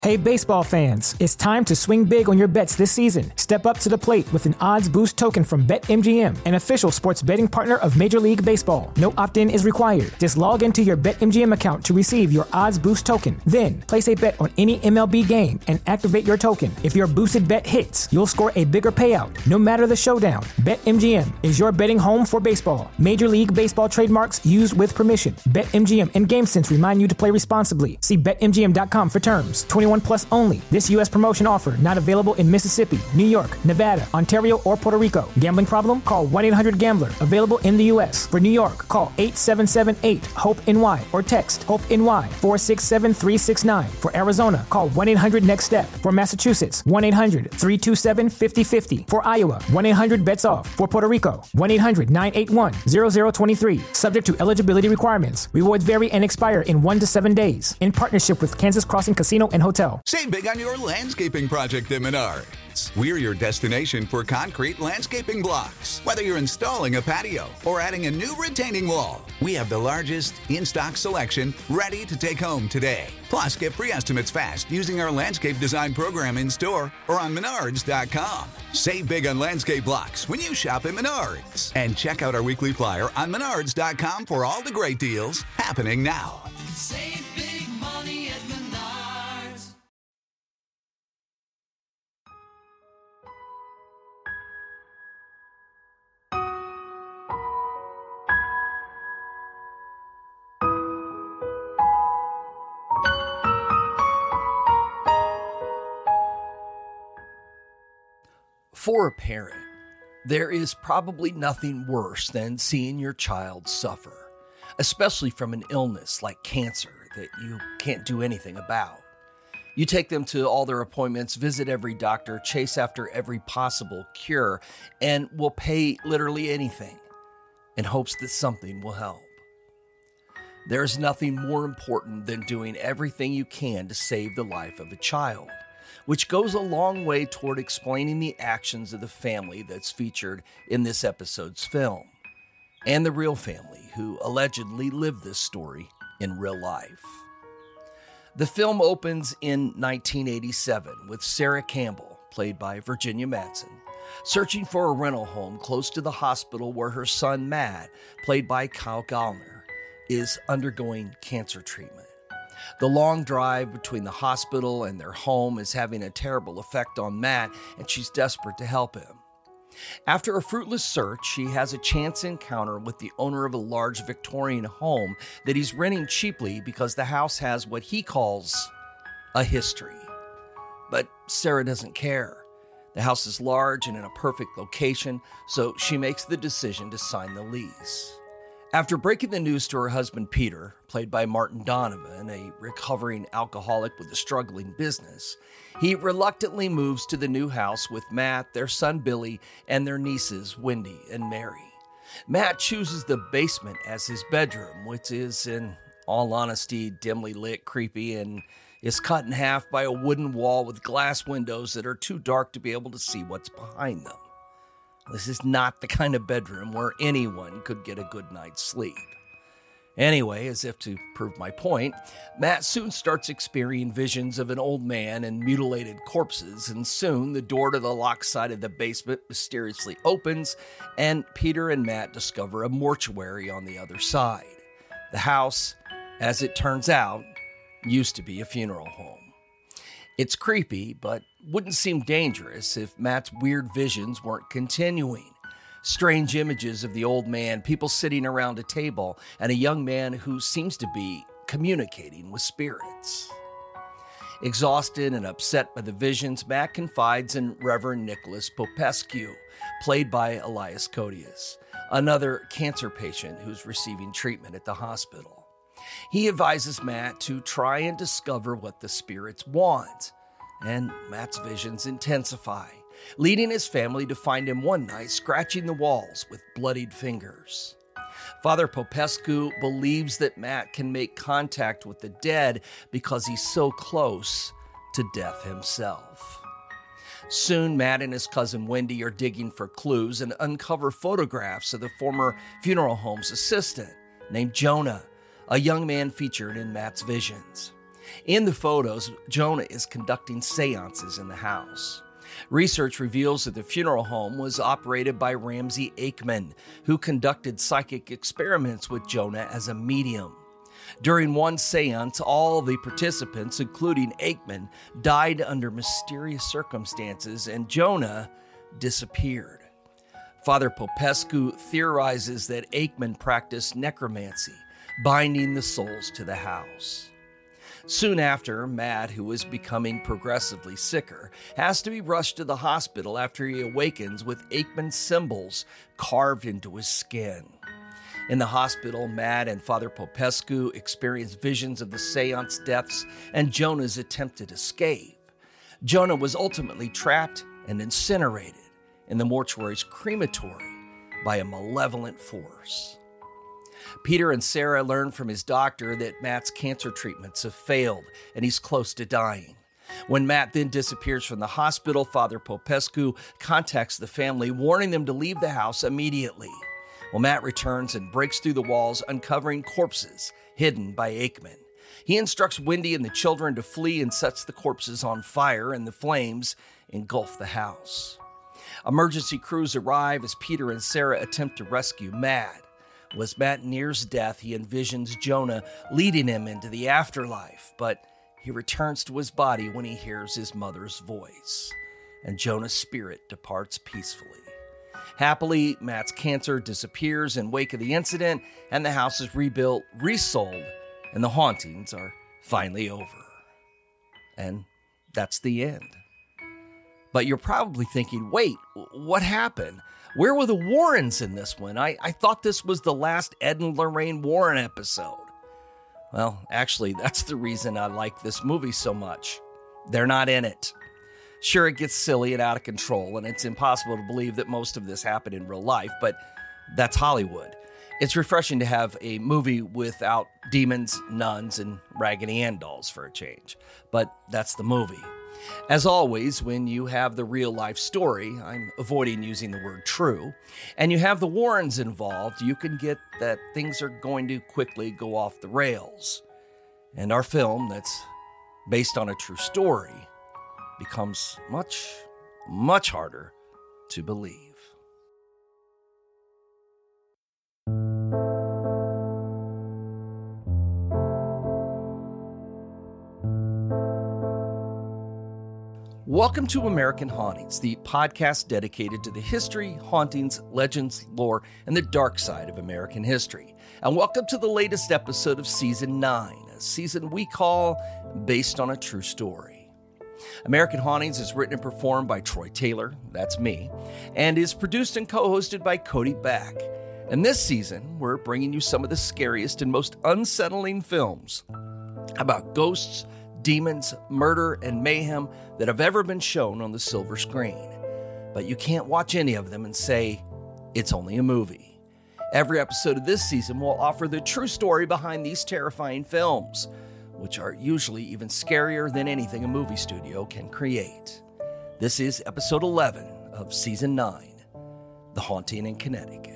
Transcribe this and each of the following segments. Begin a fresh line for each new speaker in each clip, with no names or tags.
Hey baseball fans, it's time to swing big on your bets this season. Step up to the plate with an odds boost token from BetMGM, an official sports betting partner of Major League Baseball. No opt-in is required. Just log into your BetMGM account to receive your odds boost token. Then, place a bet on any MLB game and activate your token. If your boosted bet hits, you'll score a bigger payout, no matter the showdown. BetMGM is your betting home for baseball. Major League Baseball trademarks used with permission. BetMGM and GameSense remind you to play responsibly. See BetMGM.com for terms. 21 plus only. This U.S. promotion offer not available in Mississippi, New York, Nevada, Ontario, or Puerto Rico. Gambling problem? Call 1-800-GAMBLER. Available in the U.S. For New York, call 877-8-HOPE-NY or text HOPE-NY 467-369. For Arizona, call 1-800-NEXT-STEP. For Massachusetts, 1-800-327-5050. For Iowa, 1-800-BETS-OFF. For Puerto Rico, 1-800-981-0023. Subject to eligibility requirements. Rewards vary and expire in 1 to 7 days. In partnership with Kansas Crossing Casino and Hotel.
Save big on your landscaping project at Menards. We're your destination for concrete landscaping blocks. Whether you're installing a patio or adding a new retaining wall, we have the largest in-stock selection ready to take home today. Plus, get free estimates fast using our landscape design program in store or on Menards.com. Save big on landscape blocks when you shop at Menards. And check out our weekly flyer on Menards.com for all the great deals happening now.
Save big money at Menards.
For a parent, there is probably nothing worse than seeing your child suffer, especially from an illness like cancer that you can't do anything about. You take them to all their appointments, visit every doctor, chase after every possible cure, and will pay literally anything in hopes that something will help. There is nothing more important than doing everything you can to save the life of a child, which goes a long way toward explaining the actions of the family that's featured in this episode's film, and the real family who allegedly lived this story in real life. The film opens in 1987 with Sarah Campbell, played by Virginia Madsen, searching for a rental home close to the hospital where her son Matt, played by Kyle Gallner, is undergoing cancer treatment. The long drive between the hospital and their home is having a terrible effect on Matt, and she's desperate to help him. After a fruitless search, she has a chance encounter with the owner of a large Victorian home that he's renting cheaply because the house has what he calls a history. But Sarah doesn't care. The house is large and in a perfect location, so she makes the decision to sign the lease. After breaking the news to her husband Peter, played by Martin Donovan, a recovering alcoholic with a struggling business, he reluctantly moves to the new house with Matt, their son Billy, and their nieces Wendy and Mary. Matt chooses the basement as his bedroom, which is, in all honesty, dimly lit, creepy, and is cut in half by a wooden wall with glass windows that are too dark to be able to see what's behind them. This is not the kind of bedroom where anyone could get a good night's sleep. Anyway, as if to prove my point, Matt soon starts experiencing visions of an old man and mutilated corpses, and soon the door to the locked side of the basement mysteriously opens, and Peter and Matt discover a mortuary on the other side. The house, as it turns out, used to be a funeral home. It's creepy, but wouldn't seem dangerous if Matt's weird visions weren't continuing. Strange images of the old man, people sitting around a table, and a young man who seems to be communicating with spirits. Exhausted and upset by the visions, Matt confides in Reverend Nicholas Popescu, played by Elias Koteas, another cancer patient who's receiving treatment at the hospital. He advises Matt to try and discover what the spirits want, and Matt's visions intensify, leading his family to find him one night scratching the walls with bloodied fingers. Father Popescu believes that Matt can make contact with the dead because he's so close to death himself. Soon, Matt and his cousin Wendy are digging for clues and uncover photographs of the former funeral home's assistant named Jonah, a young man featured in Matt's visions. In the photos, Jonah is conducting seances in the house. Research reveals that the funeral home was operated by Ramsey Aikman, who conducted psychic experiments with Jonah as a medium. During one seance, all the participants, including Aikman, died under mysterious circumstances, and Jonah disappeared. Father Popescu theorizes that Aikman practiced necromancy, binding the souls to the house. Soon after, Matt, who is becoming progressively sicker, has to be rushed to the hospital after he awakens with Aikman symbols carved into his skin. In the hospital, Matt and Father Popescu experience visions of the seance deaths and Jonah's attempted escape. Jonah was ultimately trapped and incinerated in the mortuary's crematory by a malevolent force. Peter and Sarah learn from his doctor that Matt's cancer treatments have failed and he's close to dying. When Matt then disappears from the hospital, Father Popescu contacts the family, warning them to leave the house immediately. Well, Matt returns and breaks through the walls, uncovering corpses hidden by Aikman. He instructs Wendy and the children to flee and sets the corpses on fire, and the flames engulf the house. Emergency crews arrive as Peter and Sarah attempt to rescue Matt. As Matt nears death, he envisions Jonah leading him into the afterlife, but he returns to his body when he hears his mother's voice, and Jonah's spirit departs peacefully. Happily, Matt's cancer disappears in wake of the incident, and the house is rebuilt, resold, and the hauntings are finally over. And that's the end. But you're probably thinking, wait, what happened? Where were the Warrens in this one? I thought this was the last Ed and Lorraine Warren episode. Well, actually, that's the reason I like this movie so much. They're not in it. Sure, it gets silly and out of control, and it's impossible to believe that most of this happened in real life, but that's Hollywood. It's refreshing to have a movie without demons, nuns, and Raggedy Ann dolls for a change. But that's the movie. As always, when you have the real-life story, I'm avoiding using the word true, and you have the Warrens involved, you can get that things are going to quickly go off the rails. And our film, that's based on a true story, becomes much, much harder to believe. Welcome to American Hauntings, the podcast dedicated to the history, hauntings, legends, lore, and the dark side of American history. And welcome to the latest episode of Season 9, a season we call Based on a True Story. American Hauntings is written and performed by Troy Taylor, that's me, and is produced and co-hosted by Cody Back. And this season, we're bringing you some of the scariest and most unsettling films about ghosts, demons, murder, and mayhem that have ever been shown on the silver screen. But you can't watch any of them and say, it's only a movie. Every episode of this season will offer the true story behind these terrifying films, which are usually even scarier than anything a movie studio can create. This is episode 11 of season 9, The Haunting in Connecticut.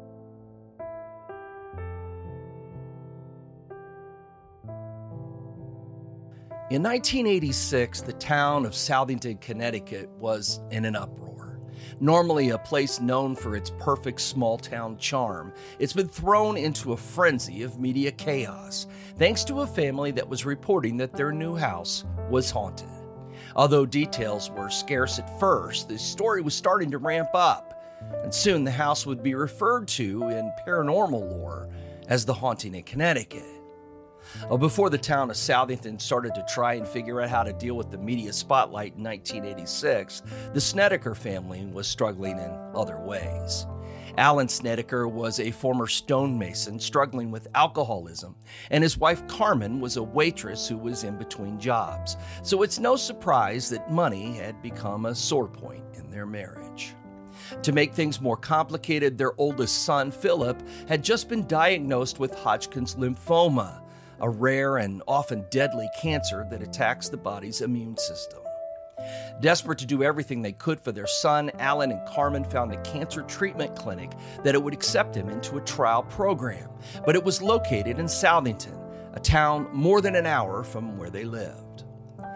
In 1986, the town of Southington, Connecticut was in an uproar. Normally a place known for its perfect small-town charm, it's been thrown into a frenzy of media chaos, thanks to a family that was reporting that their new house was haunted. Although details were scarce at first, the story was starting to ramp up, and soon the house would be referred to in paranormal lore as the Haunting in Connecticut. Before the town of Southington started to try and figure out how to deal with the media spotlight in 1986, the Snedeker family was struggling in other ways. Alan Snedeker was a former stonemason struggling with alcoholism, and his wife Carmen was a waitress who was in between jobs. So it's no surprise that money had become a sore point in their marriage. To make things more complicated, their oldest son, Philip, had just been diagnosed with Hodgkin's lymphoma, a rare and often deadly cancer that attacks the body's immune system. Desperate to do everything they could for their son, Alan and Carmen found a cancer treatment clinic that it would accept him into a trial program, but it was located in Southington, a town more than an hour from where they lived.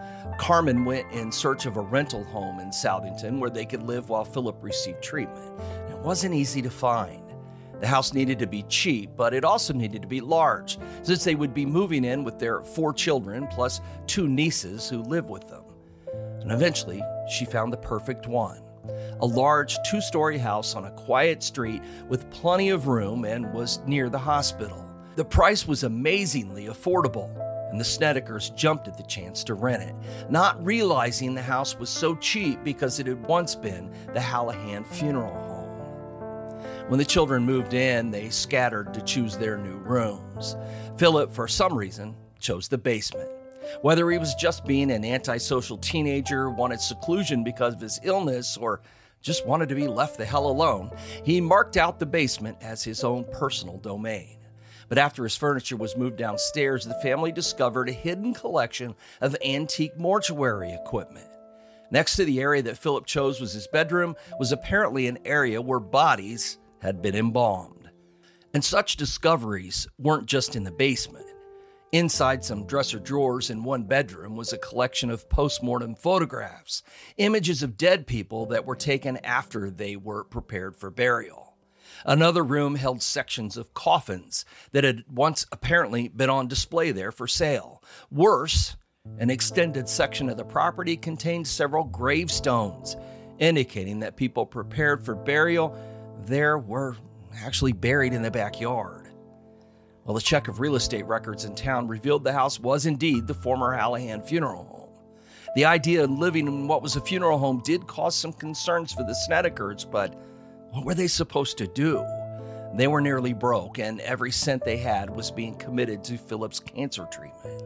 Carmen went in search of a rental home in Southington where they could live while Philip received treatment. It wasn't easy to find. The house needed to be cheap, but it also needed to be large, since they would be moving in with their 4 children plus 2 nieces who live with them. And eventually, she found the perfect one. A large 2-story house on a quiet street with plenty of room and was near the hospital. The price was amazingly affordable, and the Snedekers jumped at the chance to rent it, not realizing the house was so cheap because it had once been the Hallahan Funeral Home. When the children moved in, they scattered to choose their new rooms. Philip, for some reason, chose the basement. Whether he was just being an antisocial teenager, wanted seclusion because of his illness, or just wanted to be left the hell alone, he marked out the basement as his own personal domain. But after his furniture was moved downstairs, the family discovered a hidden collection of antique mortuary equipment. Next to the area that Philip chose was his bedroom was apparently an area where bodies had been embalmed. And such discoveries weren't just in the basement. Inside some dresser drawers in one bedroom was a collection of post-mortem photographs, images of dead people that were taken after they were prepared for burial. Another room held sections of coffins that had once apparently been on display there for sale. Worse, an extended section of the property contained several gravestones, indicating that people prepared for burial there were actually buried in the backyard. Well, the check of real estate records in town revealed the house was indeed the former Hallahan Funeral Home. The idea of living in what was a funeral home did cause some concerns for the Snedekers, but what were they supposed to do? They were nearly broke, and every cent they had was being committed to Philip's cancer treatment.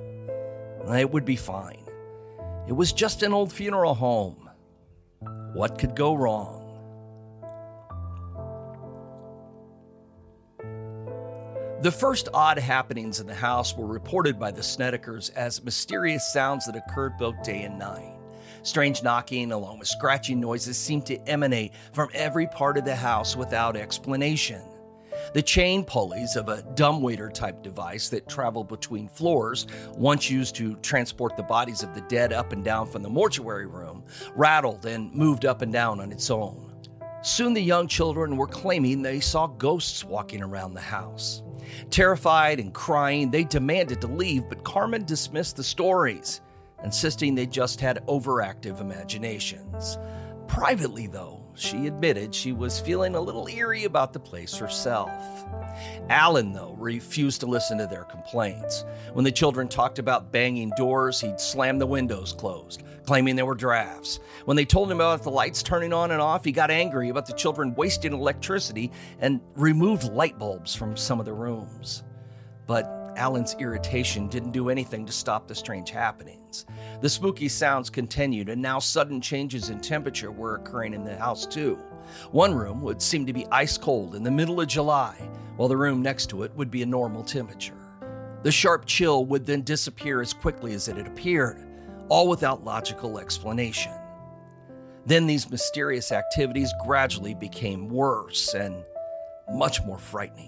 It would be fine. It was just an old funeral home. What could go wrong? The first odd happenings in the house were reported by the Snedekers as mysterious sounds that occurred both day and night. Strange knocking along with scratching noises seemed to emanate from every part of the house without explanation. The chain pulleys of a dumbwaiter-type device that traveled between floors, once used to transport the bodies of the dead up and down from the mortuary room, rattled and moved up and down on its own. Soon the young children were claiming they saw ghosts walking around the house. Terrified and crying, they demanded to leave, but Carmen dismissed the stories, insisting they just had overactive imaginations. Privately, though, she admitted she was feeling a little eerie about the place herself. Alan, though, refused to listen to their complaints. When the children talked about banging doors, he'd slam the windows closed, claiming there were drafts. When they told him about the lights turning on and off, he got angry about the children wasting electricity and removed light bulbs from some of the rooms. But Alan's irritation didn't do anything to stop the strange happenings. The spooky sounds continued, and now sudden changes in temperature were occurring in the house too. One room would seem to be ice cold in the middle of July, while the room next to it would be a normal temperature. The sharp chill would then disappear as quickly as it had appeared, all without logical explanation. Then these mysterious activities gradually became worse and much more frightening.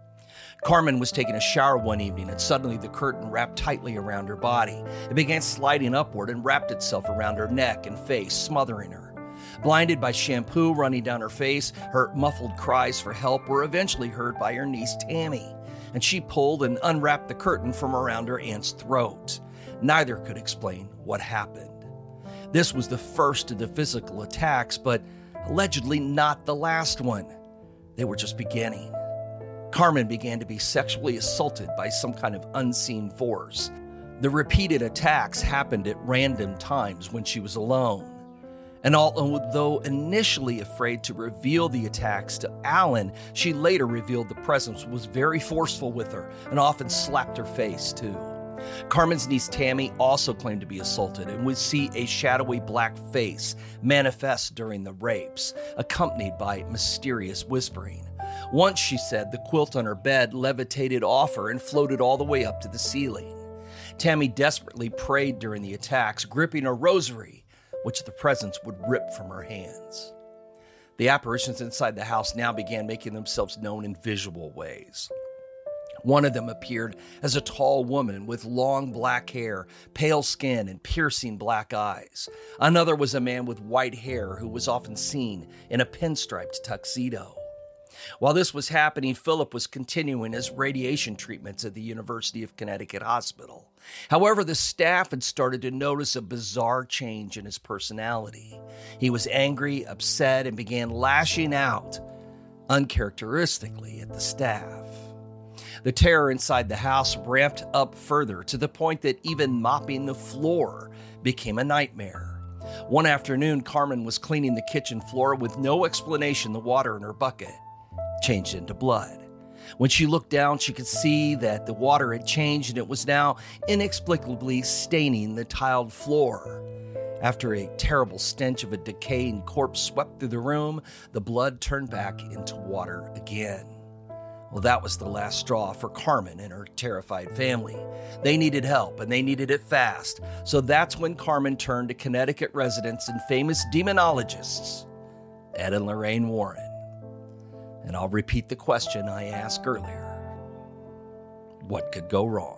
Carmen was taking a shower one evening, and suddenly the curtain wrapped tightly around her body. It began sliding upward and wrapped itself around her neck and face, smothering her. Blinded by shampoo running down her face, her muffled cries for help were eventually heard by her niece Tammy, and she pulled and unwrapped the curtain from around her aunt's throat. Neither could explain what happened. This was the first of the physical attacks, but allegedly not the last one. They were just beginning. Carmen began to be sexually assaulted by some kind of unseen force. The repeated attacks happened at random times when she was alone. And although initially afraid to reveal the attacks to Alan, she later revealed the presence was very forceful with her and often slapped her face too. Carmen's niece Tammy also claimed to be assaulted and would see a shadowy black face manifest during the rapes, accompanied by mysterious whispering. Once, she said, the quilt on her bed levitated off her and floated all the way up to the ceiling. Tammy desperately prayed during the attacks, gripping a rosary, which the presence would rip from her hands. The apparitions inside the house now began making themselves known in visual ways. One of them appeared as a tall woman with long black hair, pale skin, and piercing black eyes. Another was a man with white hair who was often seen in a pinstriped tuxedo. While this was happening, Philip was continuing his radiation treatments at the University of Connecticut Hospital. However, the staff had started to notice a bizarre change in his personality. He was angry, upset, and began lashing out uncharacteristically at the staff. The terror inside the house ramped up further to the point that even mopping the floor became a nightmare. One afternoon, Carmen was cleaning the kitchen floor. With no explanation, the water in her bucket changed into blood. When she looked down, she could see that the water had changed and it was now inexplicably staining the tiled floor. After a terrible stench of a decaying corpse swept through the room, the blood turned back into water again. Well, that was the last straw for Carmen and her terrified family. They needed help, and they needed it fast. So that's when Carmen turned to Connecticut residents and famous demonologists, Ed and Lorraine Warren. And I'll repeat the question I asked earlier. What could go wrong?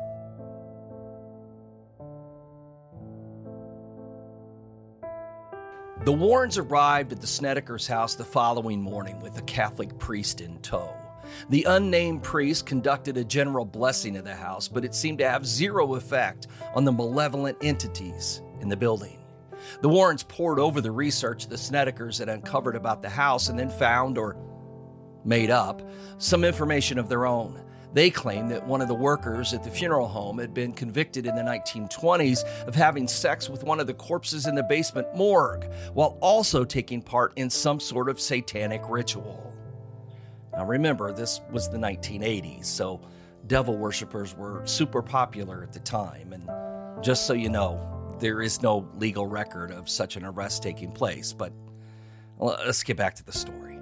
The Warrens arrived at the Snedekers' house the following morning with a Catholic priest in tow. The unnamed priest conducted a general blessing of the house, but it seemed to have zero effect on the malevolent entities in the building. The Warrens pored over the research the Snedekers had uncovered about the house and then found, or made up, some information of their own. They claimed that one of the workers at the funeral home had been convicted in the 1920s of having sex with one of the corpses in the basement morgue, while also taking part in some sort of satanic ritual. Now remember, this was the 1980s, so devil worshippers were super popular at the time. And just so you know, there is no legal record of such an arrest taking place. But let's get back to the story.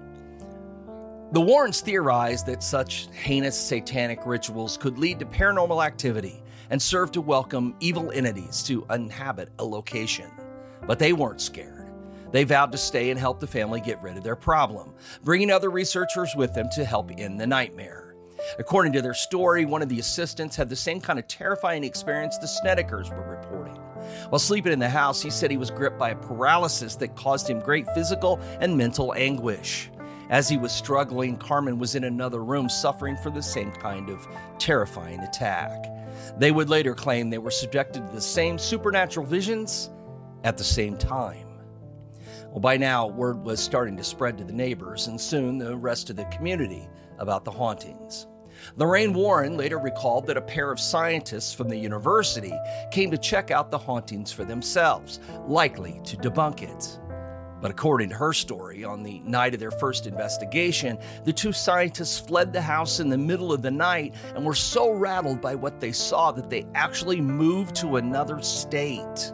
The Warrens theorized that such heinous satanic rituals could lead to paranormal activity and serve to welcome evil entities to inhabit a location. But they weren't scared. They vowed to stay and help the family get rid of their problem, bringing other researchers with them to help end the nightmare. According to their story, one of the assistants had the same kind of terrifying experience the Snedekers were reporting. While sleeping in the house, he said he was gripped by a paralysis that caused him great physical and mental anguish. As he was struggling, Carmen was in another room suffering from the same kind of terrifying attack. They would later claim they were subjected to the same supernatural visions at the same time. Well, by now, word was starting to spread to the neighbors and soon the rest of the community about the hauntings. Lorraine Warren later recalled that a pair of scientists from the university came to check out the hauntings for themselves, likely to debunk it. But according to her story, on the night of their first investigation, the two scientists fled the house in the middle of the night and were so rattled by what they saw that they actually moved to another state.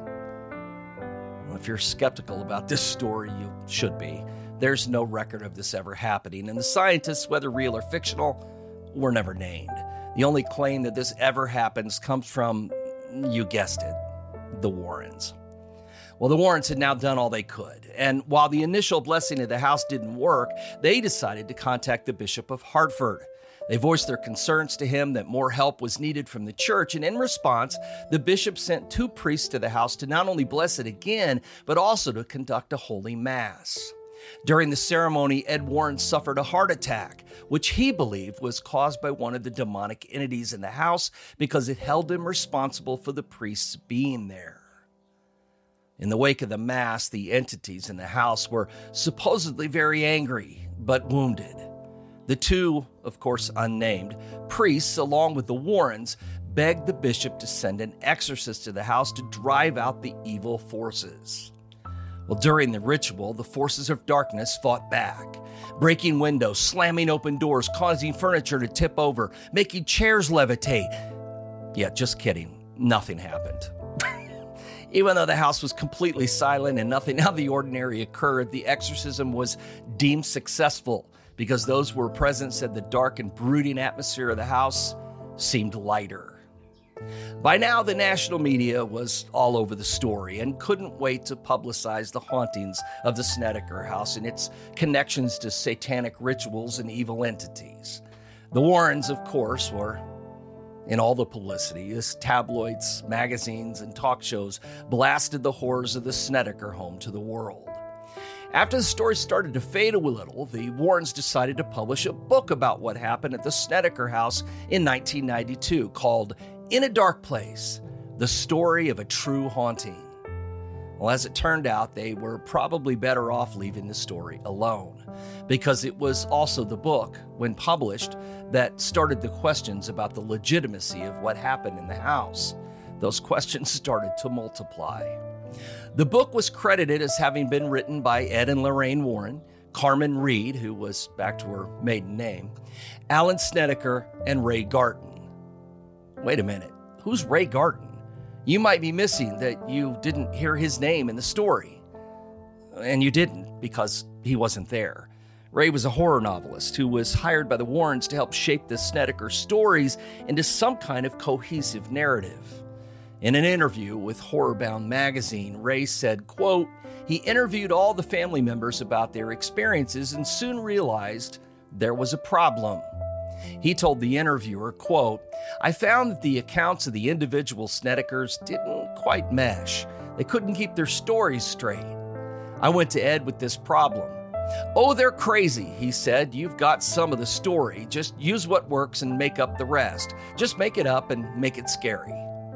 Well, if you're skeptical about this story, you should be. There's no record of this ever happening, and the scientists, whether real or fictional, were never named. The only claim that this ever happens comes from, you guessed it, the Warrens. Well, the Warrens had now done all they could, and while the initial blessing of the house didn't work, they decided to contact the Bishop of Hartford. They voiced their concerns to him that more help was needed from the church, and in response, the bishop sent 2 priests to the house to not only bless it again, but also to conduct a holy mass. During the ceremony, Ed Warren suffered a heart attack, which he believed was caused by one of the demonic entities in the house because it held him responsible for the priests being there. In the wake of the mass, the entities in the house were supposedly very angry, but wounded. The 2, of course unnamed, priests, along with the Warrens, begged the bishop to send an exorcist to the house to drive out the evil forces. Well, during the ritual, the forces of darkness fought back, breaking windows, slamming open doors, causing furniture to tip over, making chairs levitate. Yeah, just kidding. Nothing happened. Even though the house was completely silent and nothing out of the ordinary occurred, the exorcism was deemed successful because those who were present said the dark and brooding atmosphere of the house seemed lighter. By now, the national media was all over the story and couldn't wait to publicize the hauntings of the Snedeker house and its connections to satanic rituals and evil entities. The Warrens, of course, were in all the publicity as tabloids, magazines, and talk shows blasted the horrors of the Snedeker home to the world. After the story started to fade a little, the Warrens decided to publish a book about what happened at the Snedeker house in 1992 called In a Dark Place, The Story of a True Haunting. Well, as it turned out, they were probably better off leaving the story alone, because it was also the book, when published, that started the questions about the legitimacy of what happened in the house. Those questions started to multiply. The book was credited as having been written by Ed and Lorraine Warren, Carmen Reed, who was back to her maiden name, Alan Snedeker, and Ray Garton. Wait a minute, who's Ray Garton? You might be missing that you didn't hear his name in the story. And you didn't, because he wasn't there. Ray was a horror novelist who was hired by the Warrens to help shape the Snedeker stories into some kind of cohesive narrative. In an interview with Horrorbound magazine, Ray said, quote, he interviewed all the family members about their experiences and soon realized there was a problem. He told the interviewer, quote, I found that the accounts of the individual Snedekers didn't quite mesh. They couldn't keep their stories straight. I went to Ed with this problem. Oh, they're crazy, he said. You've got some of the story. Just use what works and make up the rest. Just make it up and make it scary.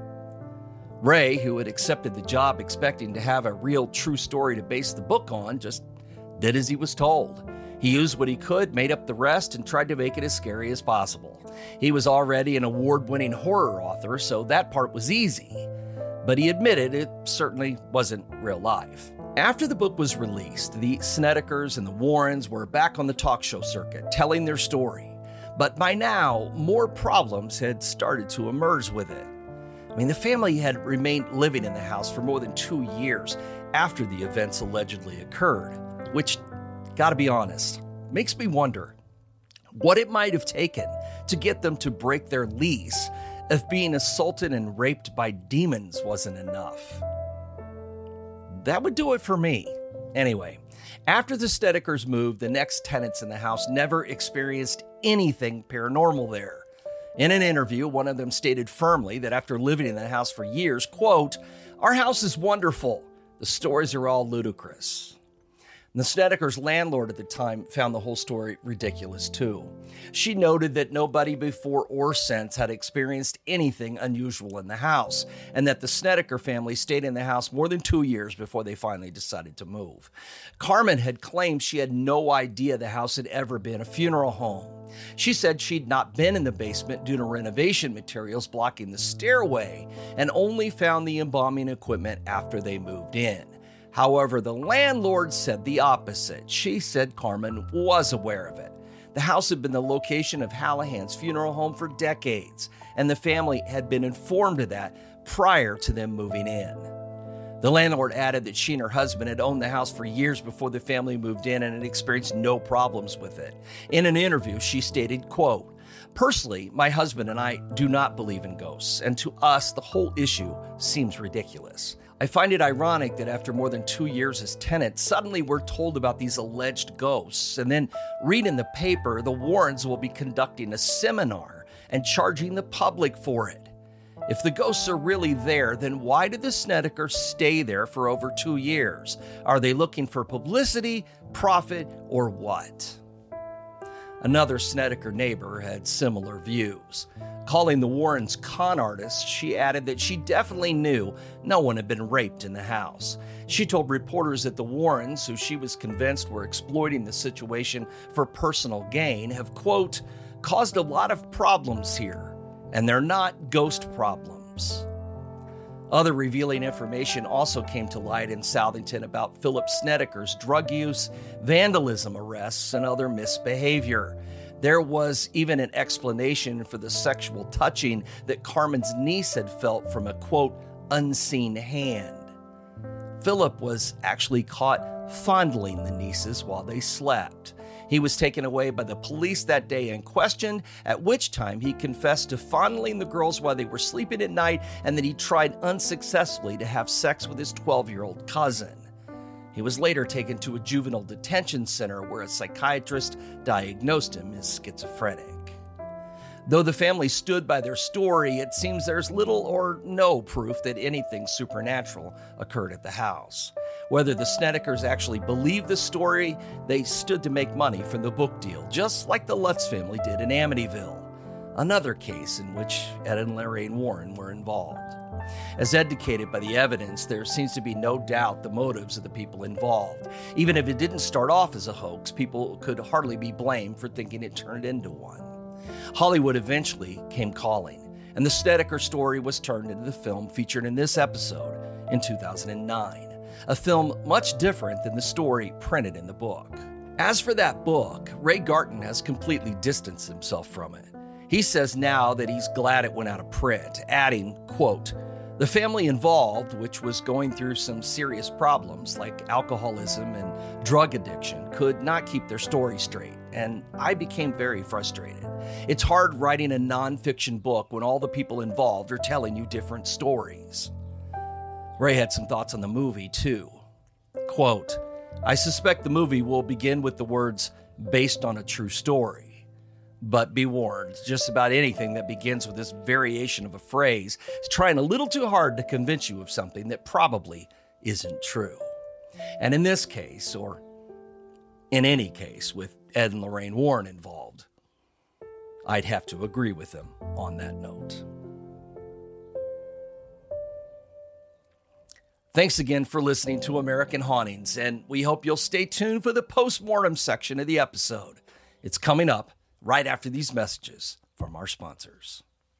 Ray, who had accepted the job expecting to have a real true story to base the book on, just did as he was told. He used what he could, made up the rest, and tried to make it as scary as possible. He was already an award-winning horror author, so that part was easy. But he admitted it certainly wasn't real life. After the book was released, the Snedekers and the Warrens were back on the talk show circuit, telling their story. But by now, more problems had started to emerge with it. I mean, the family had remained living in the house for more than 2 years after the events allegedly occurred, which, gotta be honest, makes me wonder what it might have taken to get them to break their lease if being assaulted and raped by demons wasn't enough. That would do it for me. Anyway, after the Snedekers moved, the next tenants in the house never experienced anything paranormal there. In an interview, one of them stated firmly that after living in the house for years, quote, our house is wonderful. The stories are all ludicrous. And the Snedekers' landlord at the time found the whole story ridiculous too. She noted that nobody before or since had experienced anything unusual in the house, and that the Snedeker family stayed in the house more than 2 years before they finally decided to move. Carmen had claimed she had no idea the house had ever been a funeral home. She said she'd not been in the basement due to renovation materials blocking the stairway, and only found the embalming equipment after they moved in. However, the landlord said the opposite. She said Carmen was aware of it. The house had been the location of Hallahan's funeral home for decades, and the family had been informed of that prior to them moving in. The landlord added that she and her husband had owned the house for years before the family moved in and had experienced no problems with it. In an interview, she stated, quote, personally, my husband and I do not believe in ghosts, and to us, the whole issue seems ridiculous. I find it ironic that after more than 2 years as tenants, suddenly we're told about these alleged ghosts, and then read in the paper the Warrens will be conducting a seminar and charging the public for it. If the ghosts are really there, then why did the Snedekers stay there for over 2 years? Are they looking for publicity, profit, or what? Another Snedeker neighbor had similar views. Calling the Warrens con artists, she added that she definitely knew no one had been raped in the house. She told reporters that the Warrens, who she was convinced were exploiting the situation for personal gain, have, quote, caused a lot of problems here, and they're not ghost problems. Other revealing information also came to light in Southington about Philip Snedeker's drug use, vandalism arrests, and other misbehavior. There was even an explanation for the sexual touching that Carmen's niece had felt from a, quote, unseen hand. Philip was actually caught fondling the nieces while they slept. He was taken away by the police that day and questioned, at which time he confessed to fondling the girls while they were sleeping at night and that he tried unsuccessfully to have sex with his 12-year-old cousin. He was later taken to a juvenile detention center where a psychiatrist diagnosed him as schizophrenic. Though the family stood by their story, it seems there's little or no proof that anything supernatural occurred at the house. Whether the Snedekers actually believed the story, they stood to make money from the book deal, just like the Lutz family did in Amityville, another case in which Ed and Lorraine Warren were involved. As indicated by the evidence, there seems to be no doubt the motives of the people involved. Even if it didn't start off as a hoax, people could hardly be blamed for thinking it turned into one. Hollywood eventually came calling, and the Snedeker story was turned into the film featured in this episode in 2009, a film much different than the story printed in the book. As for that book, Ray Garton has completely distanced himself from it. He says now that he's glad it went out of print, adding, quote, "The family involved, which was going through some serious problems like alcoholism and drug addiction, could not keep their story straight, and I became very frustrated. It's hard writing a nonfiction book when all the people involved are telling you different stories." Ray had some thoughts on the movie, too. Quote, "I suspect the movie will begin with the words, 'based on a true story.' But be warned, just about anything that begins with this variation of a phrase is trying a little too hard to convince you of something that probably isn't true." And in this case, or in any case with Ed and Lorraine Warren involved, I'd have to agree with them on that note. Thanks again for listening to American Hauntings, and we hope you'll stay tuned for the post-mortem section of the episode. It's coming up right after these messages from our sponsors.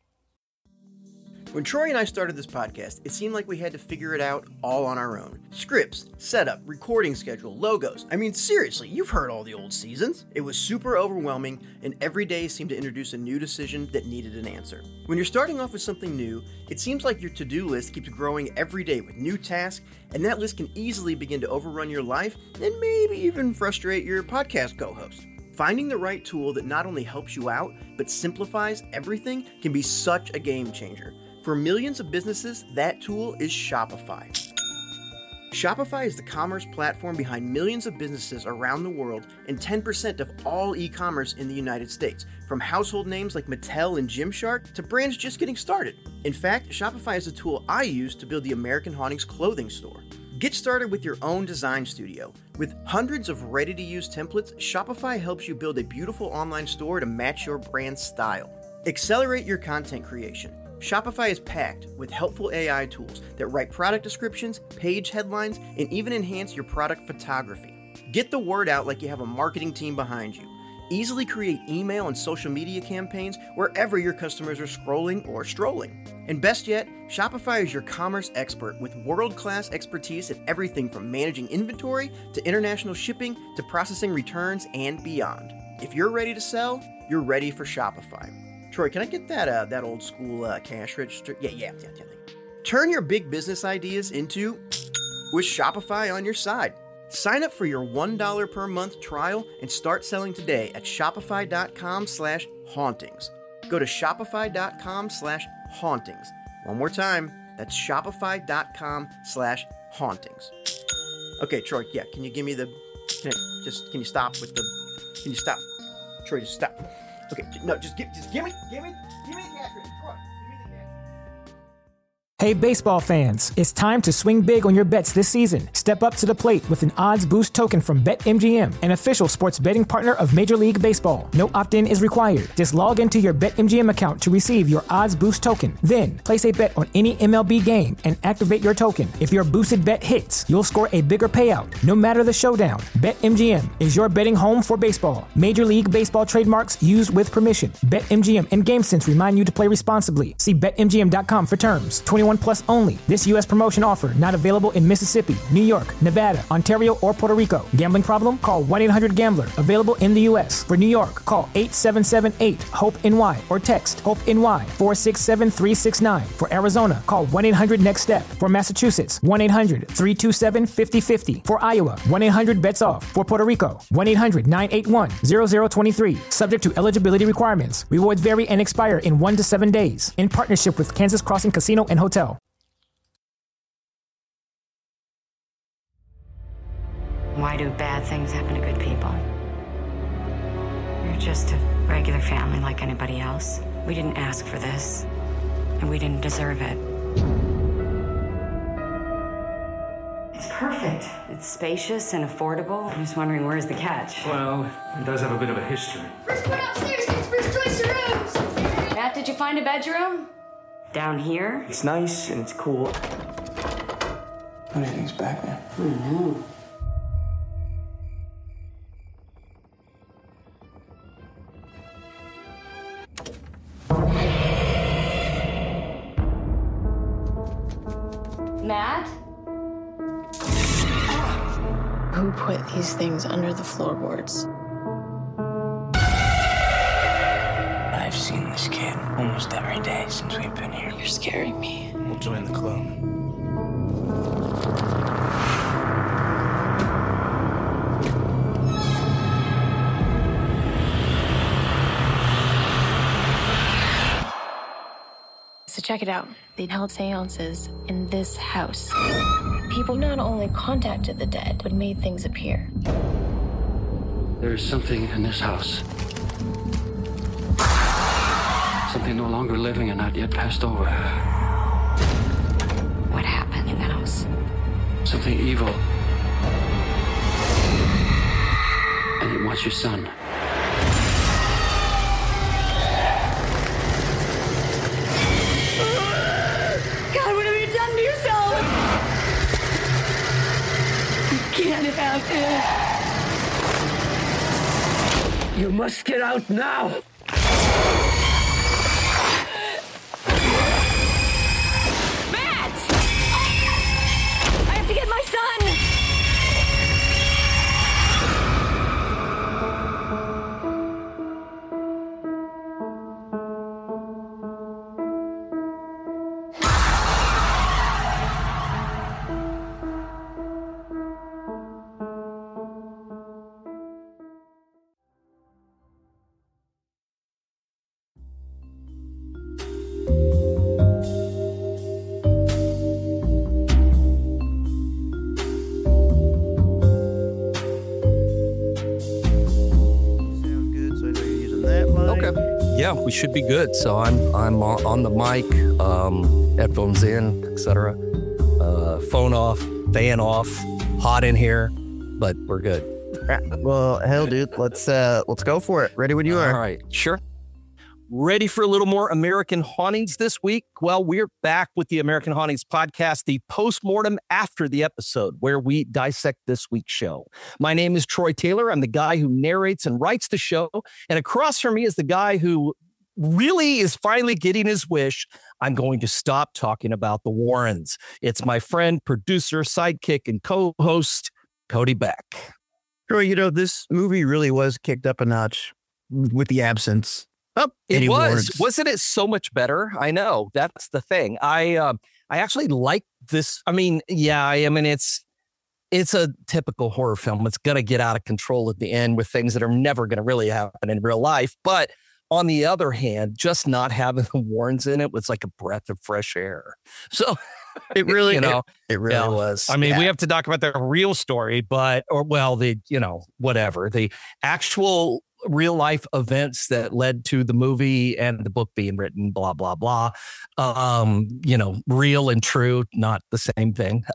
When Troy and I started this podcast, it seemed like we had to figure it out all on our own. Scripts, setup, recording schedule, logos. I mean, seriously, you've heard all the old seasons. It was super overwhelming, and every day seemed to introduce a new decision that needed an answer. When you're starting off with something new, it seems like your to-do list keeps growing every day with new tasks, and that list can easily begin to overrun your life and maybe even frustrate your podcast co-host. Finding the right tool that not only helps you out, but simplifies everything can be such a game changer. For millions of businesses, that tool is Shopify. Shopify is the commerce platform behind millions of businesses around the world and 10% of all e-commerce in the United States, from household names like Mattel and Gymshark to brands just getting started. In fact, Shopify is the tool I use to build the American Hauntings clothing store. Get started with your own design studio. With hundreds of ready-to-use templates, Shopify helps you build a beautiful online store to match your brand's style. Accelerate your content creation. Shopify is packed with helpful AI tools that write product descriptions, page headlines, and even enhance your product photography. Get the word out like you have a marketing team behind you. Easily create email and social media campaigns wherever your customers are scrolling or strolling. And best yet, Shopify is your commerce expert with world-class expertise in everything from managing inventory to international shipping to processing returns and beyond. If you're ready to sell, you're ready for Shopify. Troy, can I get that old school cash register? Yeah. Turn your big business ideas into with Shopify on your side. Sign up for your $1 per month trial and start selling today at shopify.com/hauntings. Go to shopify.com/hauntings. One more time, that's shopify.com/hauntings. Okay, Troy, yeah, can you give me can you stop with Troy, just stop. Okay, no, just give me the cash register, Troy.
Hey baseball fans, it's time to swing big on your bets this season. Step up to the plate with an odds boost token from BetMGM, an official sports betting partner of Major League Baseball. No opt-in is required. Just log into your BetMGM account to receive your odds boost token. Then, place a bet on any MLB game and activate your token. If your boosted bet hits, you'll score a bigger payout, no matter the showdown. BetMGM is your betting home for baseball. Major League Baseball trademarks used with permission. BetMGM and GameSense remind you to play responsibly. See BetMGM.com for terms. 21 plus only. This U.S. promotion offer not available in Mississippi, New York, Nevada, Ontario, or Puerto Rico. Gambling problem? Call 1-800-GAMBLER. Available in the U.S. For New York, call 877-8-HOPE-NY or text HOPE-NY 467-369. For Arizona, call 1-800-NEXT-STEP. For Massachusetts, 1-800-327-5050. For Iowa, 1-800-BETS-OFF. For Puerto Rico, 1-800-981-0023. Subject to eligibility requirements. Rewards vary and expire in 1 to 7 days. In partnership with Kansas Crossing Casino and Hotel.
Why do bad things happen to good people? You're just a regular family like anybody else. We didn't ask for this, and we didn't deserve it. It's perfect. It's spacious and affordable. I'm just wondering, where's the catch?
Well, it does have a bit of a history.
First one upstairs gets first choice of rooms.
Matt, did you find a bedroom? Down here?
It's nice and it's cool. Everything's back, man.
Mm-hmm. Matt?
Who put these things under the floorboards?
I've seen this kid almost every day since we've been here.
You're scaring me.
We'll join the club.
So check it out. They'd held seances in this house. People not only contacted the dead, but made things appear.
There's something in this house. Something no longer living and not yet passed over.
What happened in the house?
Something evil. And it wants your son.
God, what have you done to yourself? You can't have it.
You must get out now!
Matt! I have to get my son!
Sound good, so I know you're using that mic.
Okay. Yeah, we should be good. So I'm on the mic, headphones in, etc. Phone off, fan off, hot in here, but we're good.
Well, hell, dude, let's go for it. Ready when you are.
All right, sure. Ready for a little more American Hauntings this week? Well, we're back with the American Hauntings podcast, the postmortem after the episode, where we dissect this week's show. My name is Troy Taylor. I'm the guy who narrates and writes the show. And across from me is the guy who really is finally getting his wish. I'm going to stop talking about the Warrens. It's my friend, producer, sidekick, and co-host, Cody Beck.
Troy, you know, this movie really was kicked up a notch with the absence.
Oh, it
Eddie
was.
Warrens.
Wasn't it so much better? I know. That's the thing. I actually like this. I mean, yeah, I mean, it's a typical horror film. It's going to get out of control at the end with things that are never going to really happen in real life. But on the other hand, just not having the Warrens in it was like a breath of fresh air. So
It really,
you know,
it really
yeah.
was.
I mean,
Yeah.
we have to talk about the real story, but, or well, the, you know, whatever, the actual real life events that led to the movie and the book being written, blah, blah, blah. You know, real and true, not the same thing.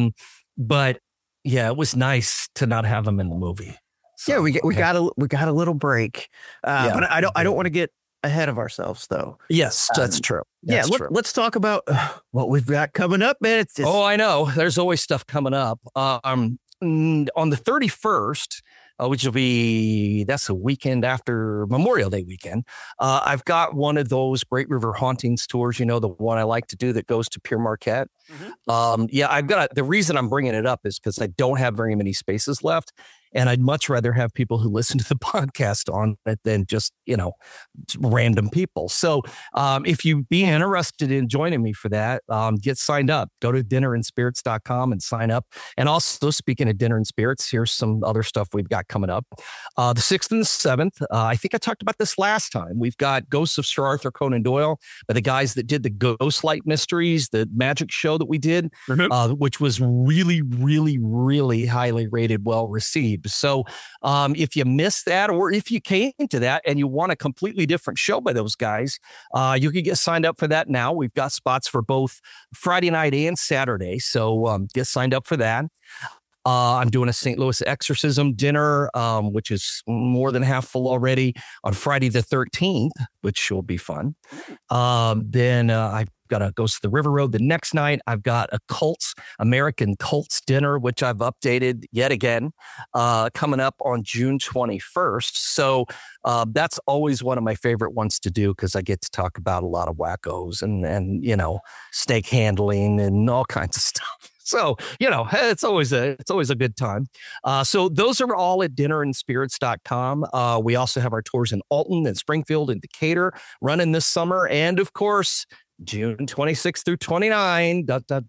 But yeah, it was nice to not have them in the movie. So,
Yeah, we
okay.
got a little break.
Yeah.
But I don't want to get ahead of ourselves though.
Yes, that's true. That's true.
Let's talk about what we've got coming up, man. It's just,
Oh, I know. There's always stuff coming up. On the 31st, which will be, that's a weekend after Memorial Day weekend. I've got one of those Great River Hauntings tours, you know, the one I like to do that goes to Pure Marquette. Yeah, I've got the reason I'm bringing it up is because I don't have very many spaces left. And I'd much rather have people who listen to the podcast on it than just, you know, random people. So if you'd be interested in joining me for that, get signed up. Go to dinnerandspirits.com and sign up. And also, speaking of Dinner and Spirits, here's some other stuff we've got coming up. The 6th and the 7th, I think I talked about this last time. We've got Ghosts of Sir Arthur Conan Doyle by the guys that did the Ghostlight Mysteries, the magic show that we did, which was really, really, really highly rated, well received. Weeb. So if you missed that, or if you came to that and you want a completely different show by those guys, you can get signed up for that now. We've got spots for both Friday night and Saturday. So get signed up for that. I'm doing a St. Louis exorcism dinner, which is more than half full already, on Friday the 13th, which will be fun. Then I've got a Ghost of the River Road the next night. I've got a American Cults dinner, which I've updated yet again, coming up on June 21st. So that's always one of my favorite ones to do, because I get to talk about a lot of wackos and snake handling and all kinds of stuff. So, it's always a good time. So those are all at dinnerandspirits.com. We also have our tours in Alton and Springfield and Decatur running this summer. And of course, June 26th through 29,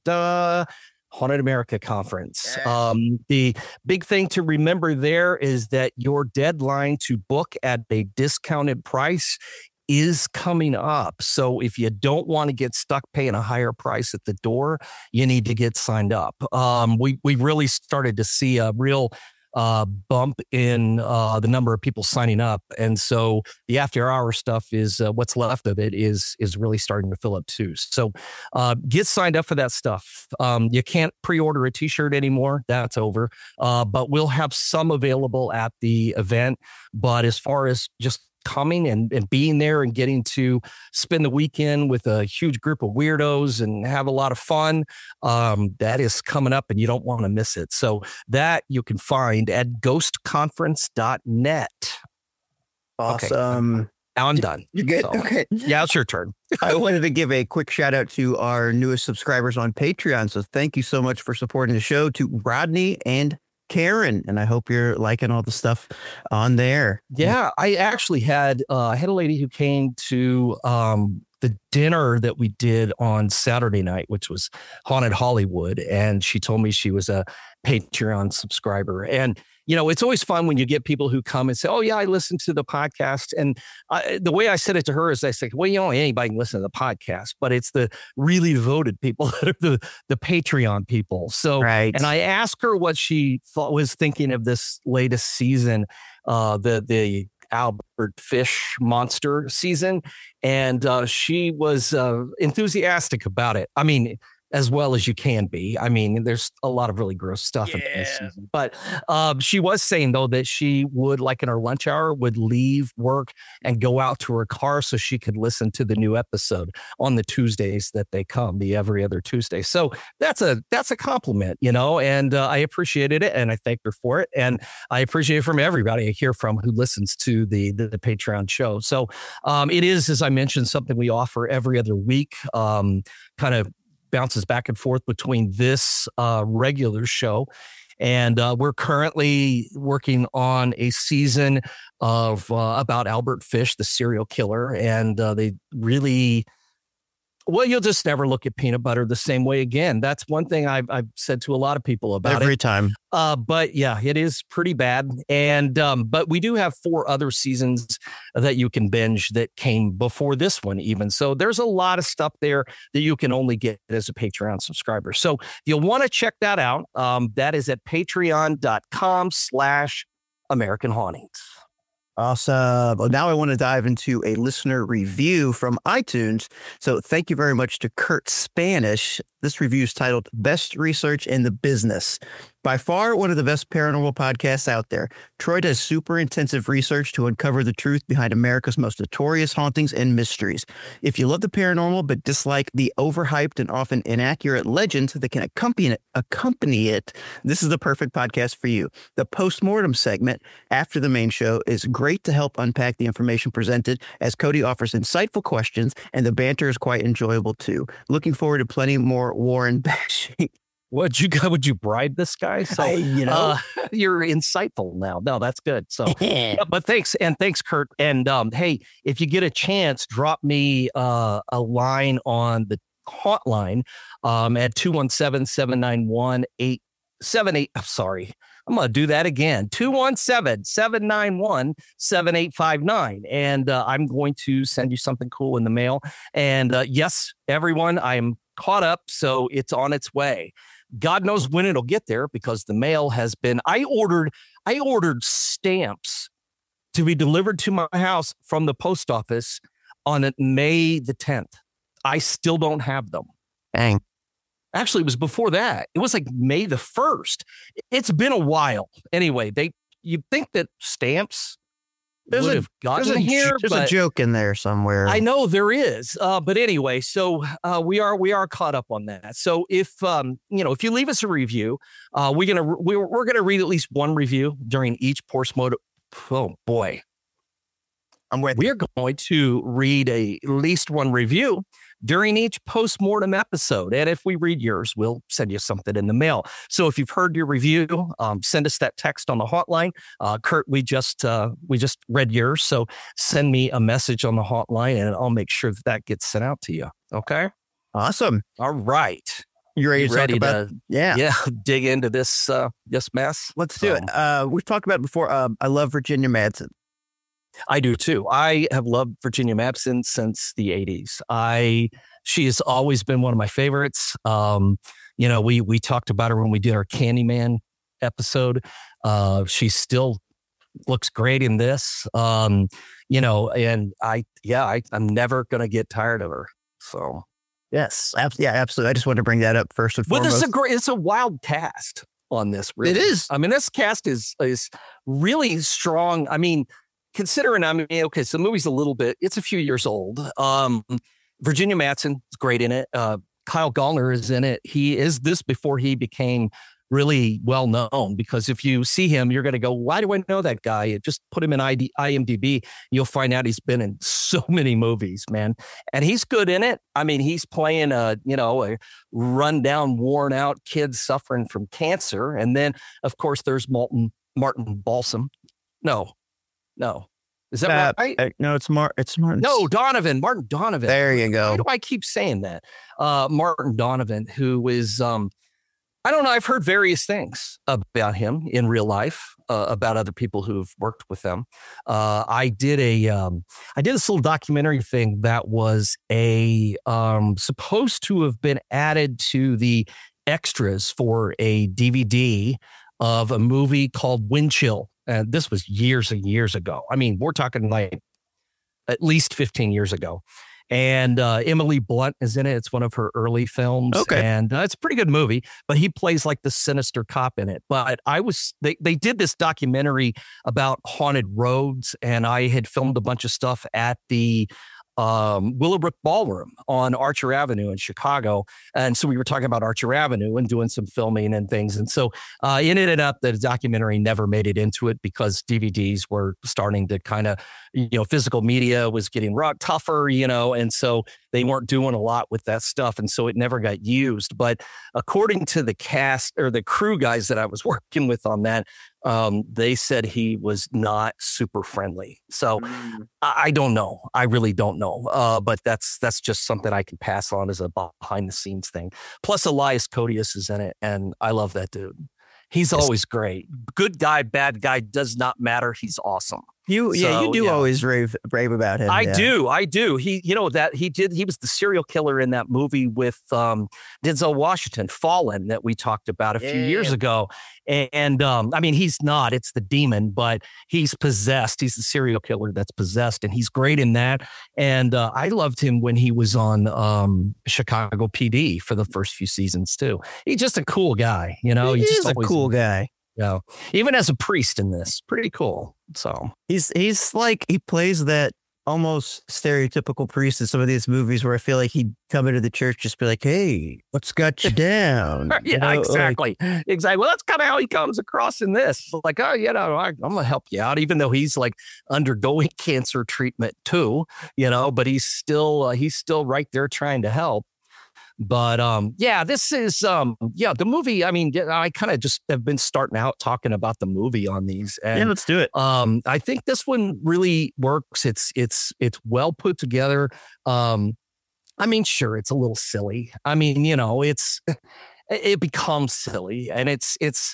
Haunted America Conference.
Yes.
The big thing to remember there is that your deadline to book at a discounted price is coming up. So if you don't want to get stuck paying a higher price at the door, you need to get signed up. We really started to see a real bump in the number of people signing up. And so the after hour stuff is what's left of it is really starting to fill up too. So get signed up for that stuff. You can't pre-order a t-shirt anymore. That's over. But we'll have some available at the event. But as far as just coming and being there and getting to spend the weekend with a huge group of weirdos and have a lot of fun, that is coming up and you don't want to miss it. So that you can find at ghostconference.net.
Awesome.
Okay. Now I'm done.
You're good.
So,
okay.
Yeah, it's your turn.
I wanted to give a quick shout out to our newest subscribers on Patreon. So thank you so much for supporting the show, to Rodney and Karen, and I hope you're liking all the stuff on there.
Yeah, I actually had a lady who came to the dinner that we did on Saturday night, which was Haunted Hollywood, and she told me she was a Patreon subscriber. And it's always fun when you get people who come and say, "Oh yeah, I listened to the podcast." And the way I said it to her is, I said, "Well, anybody can listen to the podcast, but it's the really devoted people that are the Patreon people." So,
right.
And I asked her what she was thinking of this latest season, the Albert Fish monster season, and she was enthusiastic about it. I mean, as well as you can be. I mean, there's a lot of really gross stuff in this season. But she was saying, though, that she would, like in her lunch hour, would leave work and go out to her car so she could listen to the new episode on the Tuesdays that they come, the every other Tuesday. So that's a compliment, and I appreciated it, and I thanked her for it. And I appreciate it from everybody I hear from who listens to the Patreon show. So it is, as I mentioned, something we offer every other week, kind of bounces back and forth between this regular show. And we're currently working on a season of about Albert Fish, the serial killer. And they really, you'll just never look at peanut butter the same way again. That's one thing I've said to a lot of people about
every time.
But yeah, it is pretty bad. And but we do have 4 other seasons that you can binge that came before this one even. So there's a lot of stuff there that you can only get as a Patreon subscriber. So you'll want to check that out. That is at patreon.com/American Hauntings.
Awesome. Well, now I want to dive into a listener review from iTunes. So thank you very much to Kurt Spanish. This review is titled Best Research in the Business. By far, one of the best paranormal podcasts out there. Troy does super intensive research to uncover the truth behind America's most notorious hauntings and mysteries. If you love the paranormal but dislike the overhyped and often inaccurate legends that can accompany it, this is the perfect podcast for you. The postmortem segment after the main show is great to help unpack the information presented, as Cody offers insightful questions, and the banter is quite enjoyable too. Looking forward to plenty more Warren bashing.
Would you bribe this guy? So you're insightful now. No, that's good. So, but thanks Kurt. And hey, if you get a chance, drop me a line on the hotline at 217-791-878. I'm sorry. I'm going to do that again. 217-791-7859. And I'm going to send you something cool in the mail. And yes, everyone, I'm caught up, so it's on its way. God knows when it'll get there because the mail has been. I ordered stamps to be delivered to my house from the post office on May the 10th. I still don't have them.
Dang.
Actually, it was before that. It was like May the 1st. It's been a while. Anyway, you'd think that stamps would have gotten here.
There's a joke in there somewhere.
I know there is. But anyway, so we are caught up on that. So if if you leave us a review, we're gonna read at least one review during each postmortem. Oh boy. We're going to read at least one review during each postmortem episode. And if we read yours, we'll send you something in the mail. So if you've heard your review, send us that text on the hotline. Kurt, we just read yours. So send me a message on the hotline and I'll make sure that gets sent out to you. Okay.
Awesome.
All right.
You ready to talk about? Yeah.
Dig into this mess.
Let's do it. We've talked about it before. I love Virginia Madsen.
I do too. I have loved Virginia Madsen since the 80s. She has always been one of my favorites. We talked about her when we did our Candyman episode. She still looks great in this. And I'm never going to get tired of her. So
yes, absolutely. I just wanted to bring that up first and foremost.
It's a wild cast on this. Really.
It is.
I mean, this cast is really strong. I mean, considering, okay, so the movie's it's a few years old. Virginia Madsen is great in it. Kyle Gallner is in it. He is this before he became really well known, because if you see him, you're going to go, why do I know that guy? Just put him in IMDb. You'll find out he's been in so many movies, man. And he's good in it. I mean, he's playing a rundown, worn out kid suffering from cancer. And then, of course, there's Martin Balsam. No. Is that right?
No, it's Martin.
No, Donovan. Martin Donovan.
There you go.
Why do I keep saying that? Martin Donovan, who is, I don't know. I've heard various things about him in real life, about other people who've worked with them. I did this little documentary thing that was supposed to have been added to the extras for a DVD of a movie called Wind Chill. And this was years and years ago. I mean, we're talking like at least 15 years ago. And Emily Blunt is in it. It's one of her early films.
Okay.
And it's a pretty good movie, but he plays like the sinister cop in it. But they did this documentary about haunted roads, and I had filmed a bunch of stuff at the Willowbrook Ballroom on Archer Avenue in Chicago. And so we were talking about Archer Avenue and doing some filming and things. And so it ended up that the documentary never made it into it because DVDs were starting to kind of, physical media was getting tougher, and so they weren't doing a lot with that stuff. And so it never got used. But according to the cast or the crew guys that I was working with on that, they said he was not super friendly. So I don't know. I really don't know. But that's just something I can pass on as a behind the scenes thing. Plus Elias Koteas is in it. And I love that dude. He's always great. Good guy, bad guy, does not matter. He's awesome.
You do always rave about him.
I do. He was the serial killer in that movie with Denzel Washington, Fallen, that we talked about a few years ago. And I mean, he's not, it's the demon, but he's possessed. He's the serial killer that's possessed, and he's great in that. And I loved him when he was on Chicago PD for the first few seasons too. He's just a cool guy,
He is a cool guy.
Yeah, even as a priest in this, pretty cool. So
he's like, he plays that almost stereotypical priest in some of these movies where I feel like he'd come into the church, just be like, "Hey, what's got you down?"
Exactly. Well, that's kind of how he comes across in this. Like, oh, I'm gonna help you out, even though he's like undergoing cancer treatment too. But he's still right there trying to help. But this is the movie. I mean, I kind of just have been starting out talking about the movie on these. And,
let's do it.
I think this one really works. It's well put together. I mean, sure, it's a little silly. I mean, it becomes silly, and it's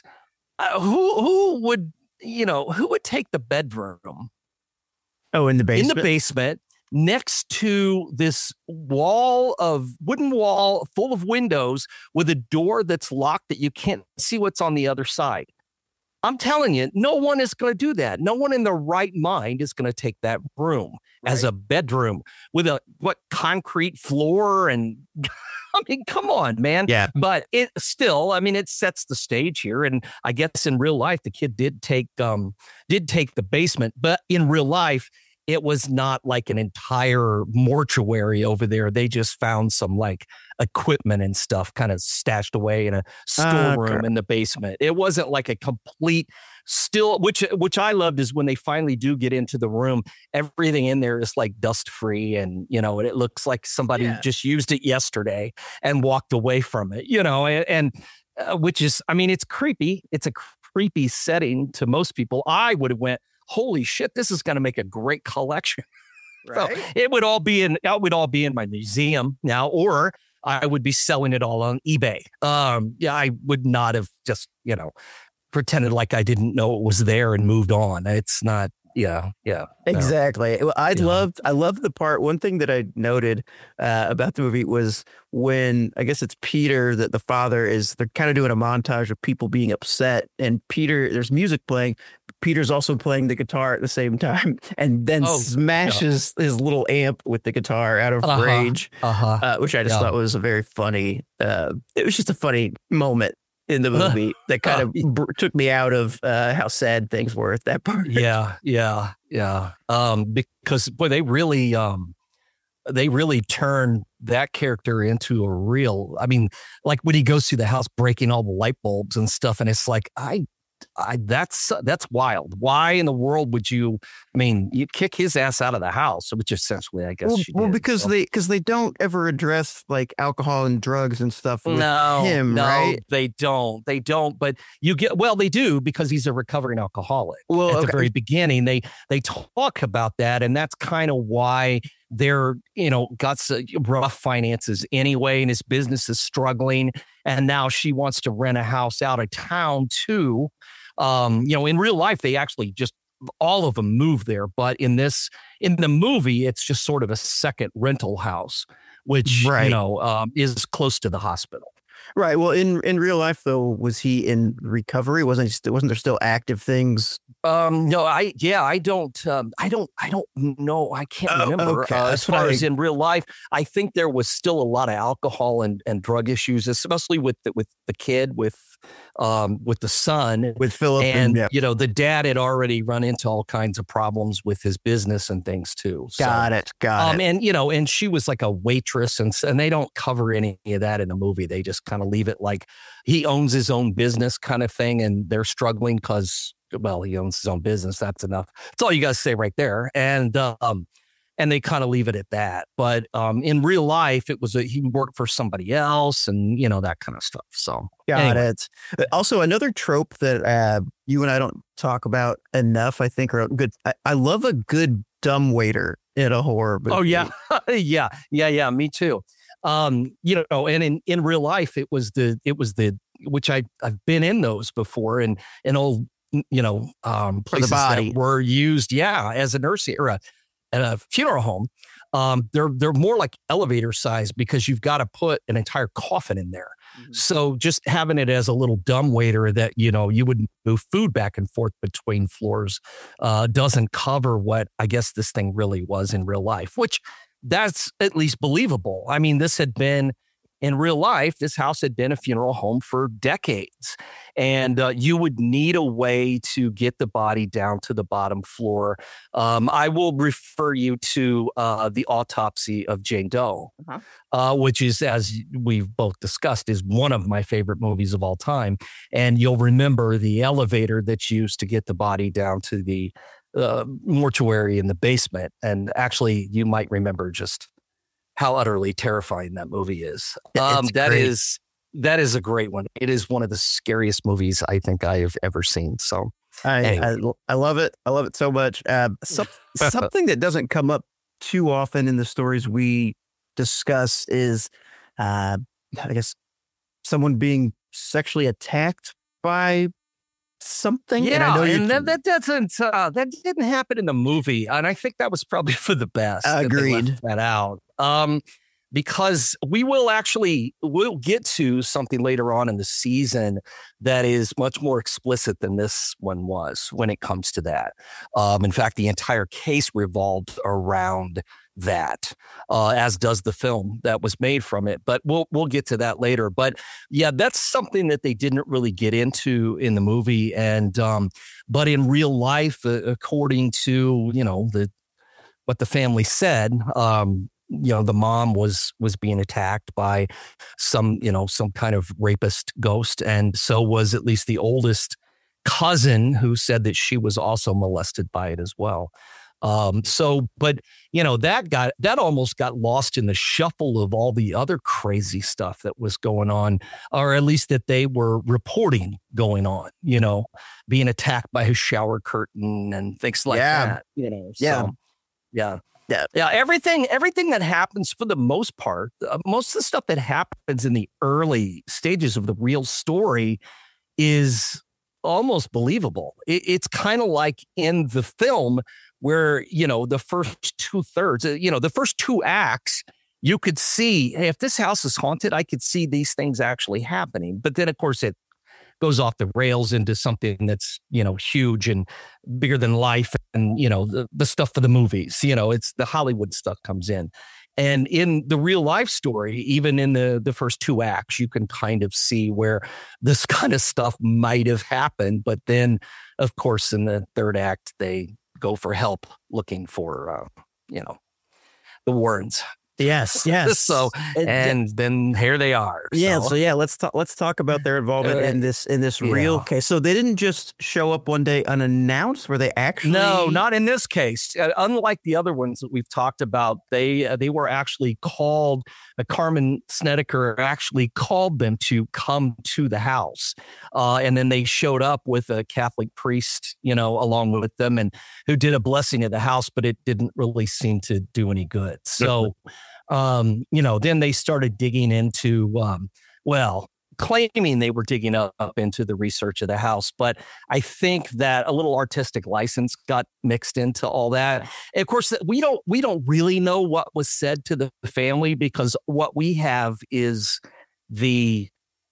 who would take the bedroom?
Oh, in the basement.
In the basement. next to this wooden wall full of windows with a door that's locked that you can't see what's on the other side. I'm telling you, no one is going to do that. No one in their right mind is going to take that room as a bedroom with concrete floor. And I mean, come on, man.
Yeah.
But it still, I mean, it sets the stage here. And I guess in real life, the kid did take the basement, but in real life, it was not like an entire mortuary over there. They just found some like equipment and stuff kind of stashed away in a storeroom in the basement. It wasn't like a complete which I loved is when they finally do get into the room, everything in there is like dust free. And, it looks like somebody just used it yesterday and walked away from it, and which is, I mean, it's creepy. It's a creepy setting to most people. I would have went, holy shit, this is going to make a great collection. Right. So it would all be in my museum now, or I would be selling it all on eBay. I would not have just, pretended like I didn't know it was there and moved on. It's not. Yeah.
Exactly. Well, I loved the part. One thing that I noted about the movie was when, I guess it's Peter, that the father they're kind of doing a montage of people being upset, and Peter, there's music playing. Peter's also playing the guitar at the same time, and then smashes his little amp with the guitar out of rage, which I just thought was a very funny. It was just a funny moment in the movie that kind of took me out of how sad things were at that part.
Yeah. Because boy, they really turn that character into a real. I mean, like when he goes through the house breaking all the light bulbs and stuff, and it's like that's wild. Why in the world would you? I mean, you kick his ass out of the house, which essentially, I guess.
Because they don't ever address like alcohol and drugs and stuff with him, right?
They don't. But they do, because he's a recovering alcoholic. Well, at the very beginning, they talk about that, and that's kind of why they're got rough finances anyway, and his business is struggling. And now she wants to rent a house out of town too. In real life, they actually just all of them move there. But in the movie, it's just sort of a second rental house, which, is close to the hospital.
Right. Well, in real life, though, was he in recovery? Wasn't there still active things?
No, I don't know. I can't remember.
Okay.
As far as in real life, I think there was still a lot of alcohol and drug issues, especially with the kid, with the son,
with Philip,
and the dad had already run into all kinds of problems with his business and things too.
Got it.
And she was like a waitress, and they don't cover any of that in the movie. They just kind of leave it like he owns his own business kind of thing, and they're struggling because, well, he owns his own business. That's enough. That's all you got to say right there. And they kind of leave it at that. But in real life, it was he worked for somebody else, and that kind of stuff. So
got it. Also, another trope that you and I don't talk about enough, I think, are good. I love a good dumbwaiter in a horror movie.
Oh yeah, yeah. Me too. And in real life, it was the which I've been in those before, and old places that were used as a nursing or a funeral home. They're more like elevator size, because you've got to put an entire coffin in there. Mm-hmm. So just having it as a little dumbwaiter that you would move food back and forth between floors doesn't cover what I guess this thing really was in real life, which that's at least believable. I mean, this had been in real life, this house had been a funeral home for decades, and you would need a way to get the body down to the bottom floor. I will refer you to The Autopsy of Jane Doe, which is, as we've both discussed, is one of my favorite movies of all time. And you'll remember the elevator that's used to get the body down to the mortuary in the basement. And actually, you might remember just how utterly terrifying that movie is. That is a great one. It is one of the scariest movies I think I have ever seen. So
I love it. I love it so much. Something that doesn't come up too often in the stories we discuss is, I guess, someone being sexually attacked by something.
Yeah,
and I know
that didn't happen in the movie, and I think that was probably for the best.
Agreed.
That they left that out. Because we'll get to something later on in the season that is much more explicit than this one was when it comes to that. In fact, the entire case revolved around that, as does the film that was made from it. But we'll get to that later. But yeah, that's something that they didn't really get into in the movie. And but in real life, according to what the family said, the mom was being attacked by some kind of rapist ghost. And so was at least the oldest cousin, who said that she was also molested by it as well. But that almost got lost in the shuffle of all the other crazy stuff that was going on, or at least that they were reporting going on, being attacked by his shower curtain and things like that, Yeah, everything that happens, for the most part, most of the stuff that happens in the early stages of the real story is almost believable. It's kind of like in the film where, the first 2/3, the first 2 acts, you could see, hey, if this house is haunted, I could see these things actually happening. But then, of course, it goes off the rails into something that's, huge and bigger than life, and, the stuff for the movies, it's the Hollywood stuff comes in. And in the real life story, even in the first 2 acts, you can kind of see where this kind of stuff might have happened. But then, of course, in the 3rd act, they go for help looking for, the Warrens.
Yes.
So, and then here they are.
Let's talk about their involvement in this real case. So they didn't just show up one day unannounced. Were they actually?
No, not in this case. Unlike the other ones that we've talked about, they were actually called. Carmen Snedeker actually called them to come to the house, and then they showed up with a Catholic priest, along with them, and who did a blessing of the house, but it didn't really seem to do any good. So. Then they started digging into, claiming they were digging up into the research of the house. But I think that a little artistic license got mixed into all that. And of course, we don't really know what was said to the family, because what we have is the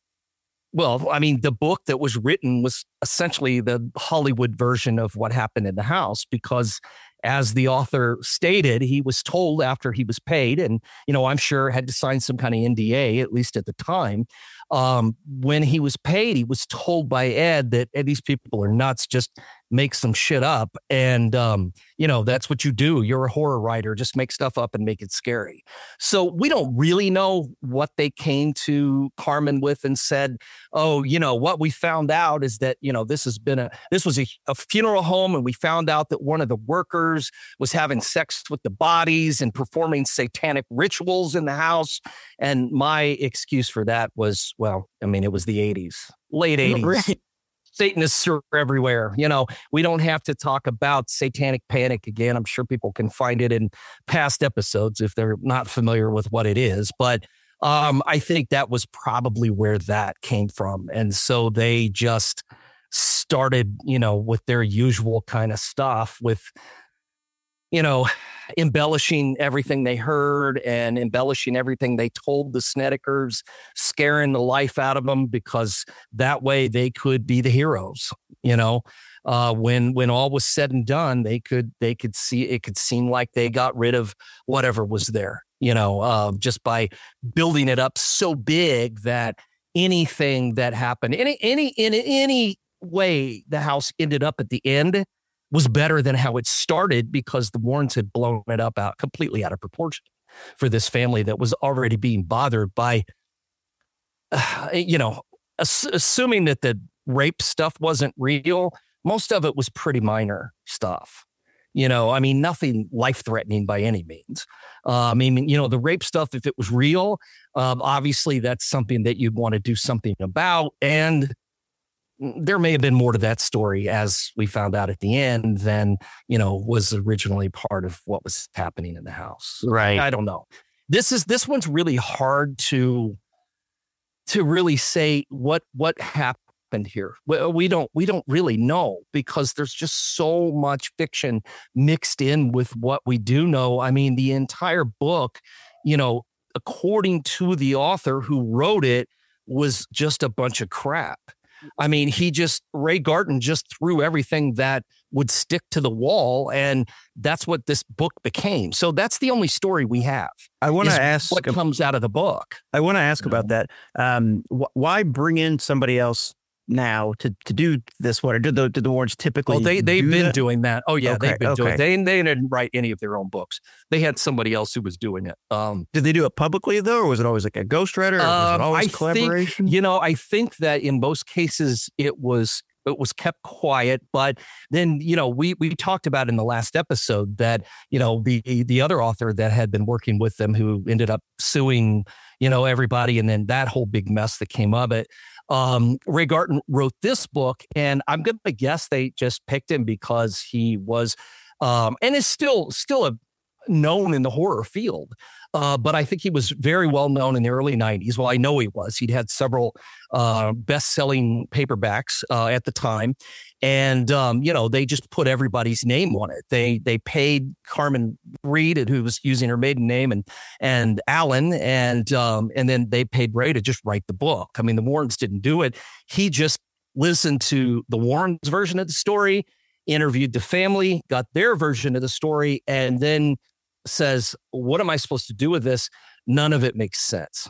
book that was written was essentially the Hollywood version of what happened in the house, because as the author stated, he was told after he was paid, and, I'm sure had to sign some kind of NDA, at least at the time. When he was paid, he was told by Ed that these people are nuts, just make some shit up. And, that's what you do. You're a horror writer. Just make stuff up and make it scary. So we don't really know what they came to Carmen with and said, oh, what we found out is that, this was a funeral home, and we found out that one of the workers was having sex with the bodies and performing satanic rituals in the house. And my excuse for that was, it was the 80s, late 80s. Right. Satanists are everywhere. We don't have to talk about satanic panic again. I'm sure people can find it in past episodes if they're not familiar with what it is. But I think that was probably where that came from. And so they just started, with their usual kind of stuff with, embellishing everything they heard and embellishing everything they told the Snedekers, scaring the life out of them, because that way they could be the heroes. When all was said and done, they could see, it could seem like they got rid of whatever was there, just by building it up so big that anything that happened, in any way the house ended up at the end was better than how it started, because the Warrens had blown it up completely out of proportion for this family that was already being bothered by, assuming that the rape stuff wasn't real. Most of it was pretty minor stuff. Nothing life-threatening by any means. The rape stuff, if it was real, obviously that's something that you'd want to do something about. And there may have been more to that story, as we found out at the end, than, was originally part of what was happening in the house.
Right.
I don't know. This one's really hard to really say what happened happened here? We don't really know, because there's just so much fiction mixed in with what we do know. I mean, the entire book, according to the author who wrote it, was just a bunch of crap. I mean, Ray Garton just threw everything that would stick to the wall, and that's what this book became. So that's the only story we have.
I want to ask
what comes out of the book.
I want to ask about that. Why bring in somebody else now to do this? What did the Warrens typically?
They've been
that?
doing that. Oh yeah,
Okay,
they've been doing.
okay.
They didn't write any of their own books. They had somebody else who was doing it.
Did they do it publicly though, or was it always like a ghostwriter? Or was it always collaboration?
I think that in most cases it was kept quiet, but then, we talked about in the last episode that, the other author that had been working with them, who ended up suing, everybody. And then that whole big mess that came of it. Ray Garton wrote this book, and I'm going to guess they just picked him because he was, and is still known in the horror field. But I think he was very well known in the early 90s. Well, I know he was. He'd had several best-selling paperbacks at the time. And, they just put everybody's name on it. They paid Carmen Reed, who was using her maiden name, and Alan, and then they paid Ray to just write the book. I mean, the Warrens didn't do it. He just listened to the Warrens' version of the story, interviewed the family, got their version of the story, and then says, what am I supposed to do with this? None of it makes sense.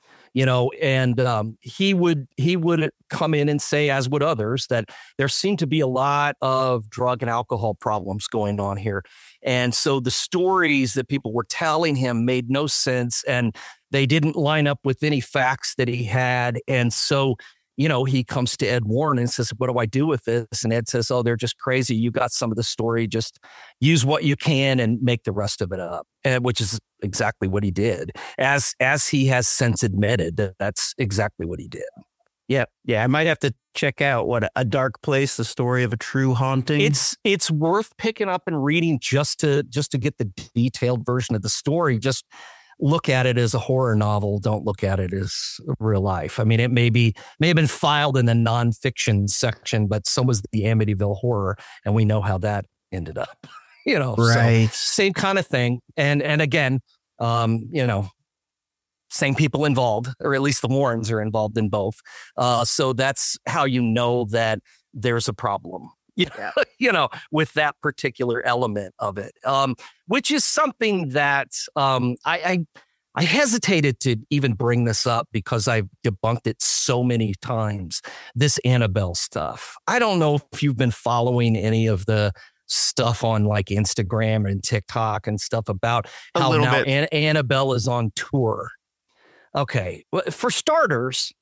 And he would come in and say, as would others, that there seemed to be a lot of drug and alcohol problems going on here. And so the stories that people were telling him made no sense, and they didn't line up with any facts that he had. And so, he comes to Ed Warren and says, what do I do with this? And Ed says, oh, they're just crazy. You got some of the story. Just use what you can and make the rest of it up, which is exactly what he did. As he has since admitted, that's exactly what he did.
Yeah. I might have to check out A Dark Place, the story of a true haunting.
It's worth picking up and reading just to get the detailed version of the story. Just look at it as a horror novel. Don't look at it as real life. I mean, it may have been filed in the nonfiction section, but so was the Amityville Horror, and we know how that ended up.
Right?
So same kind of thing. And again, same people involved, or at least the Warrens are involved in both. So that's how you know that there's a problem. Yeah. With that particular element of it, which is something that I hesitated to even bring this up because I've debunked it so many times. This Annabelle stuff. I don't know if you've been following any of the stuff on like Instagram and TikTok and stuff about how now Annabelle is on tour. Okay, well, for starters,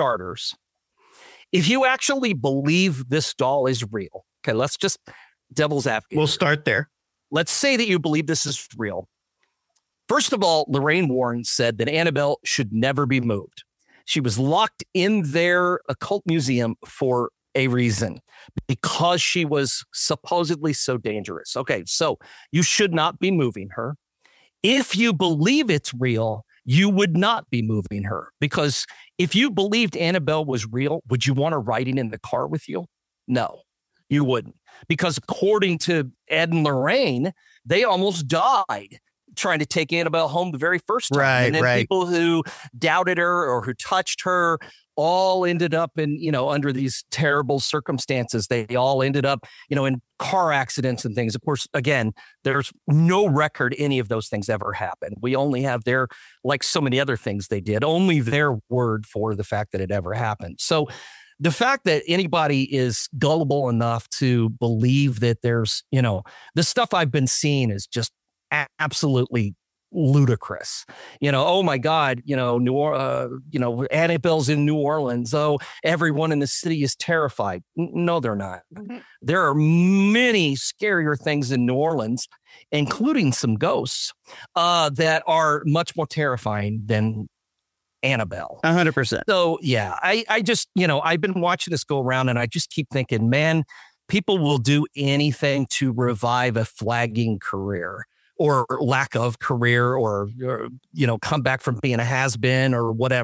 if you actually believe this doll is real, okay, let's just devil's advocate.
We'll start there.
Let's say that you believe this is real. First of all, Lorraine Warren said that Annabelle should never be moved. She was locked in their occult museum for a reason, because she was supposedly so dangerous. Okay, so you should not be moving her. If you believe it's real, you would not be moving her, because if you believed Annabelle was real, would you want her riding in the car with you? No, you wouldn't, because according to Ed and Lorraine, they almost died trying to take Annabelle home the very first time.
Right,
and then people who doubted her or who touched her all ended up in, under these terrible circumstances. They all ended up, in car accidents and things. Of course, again, there's no record any of those things ever happened. We only have like so many other things they did, only their word for the fact that it ever happened. So the fact that anybody is gullible enough to believe that there's, the stuff I've been seeing is just absolutely ludicrous. Oh my God, Annabelle's in New Orleans. Oh, everyone in the city is terrified. No, they're not. Mm-hmm. There are many scarier things in New Orleans, including some ghosts, that are much more terrifying than Annabelle.
100%.
So yeah, I just, I've been watching this go around, and I just keep thinking, man, people will do anything to revive a flagging career, or lack of career, or come back from being a has-been or whatever.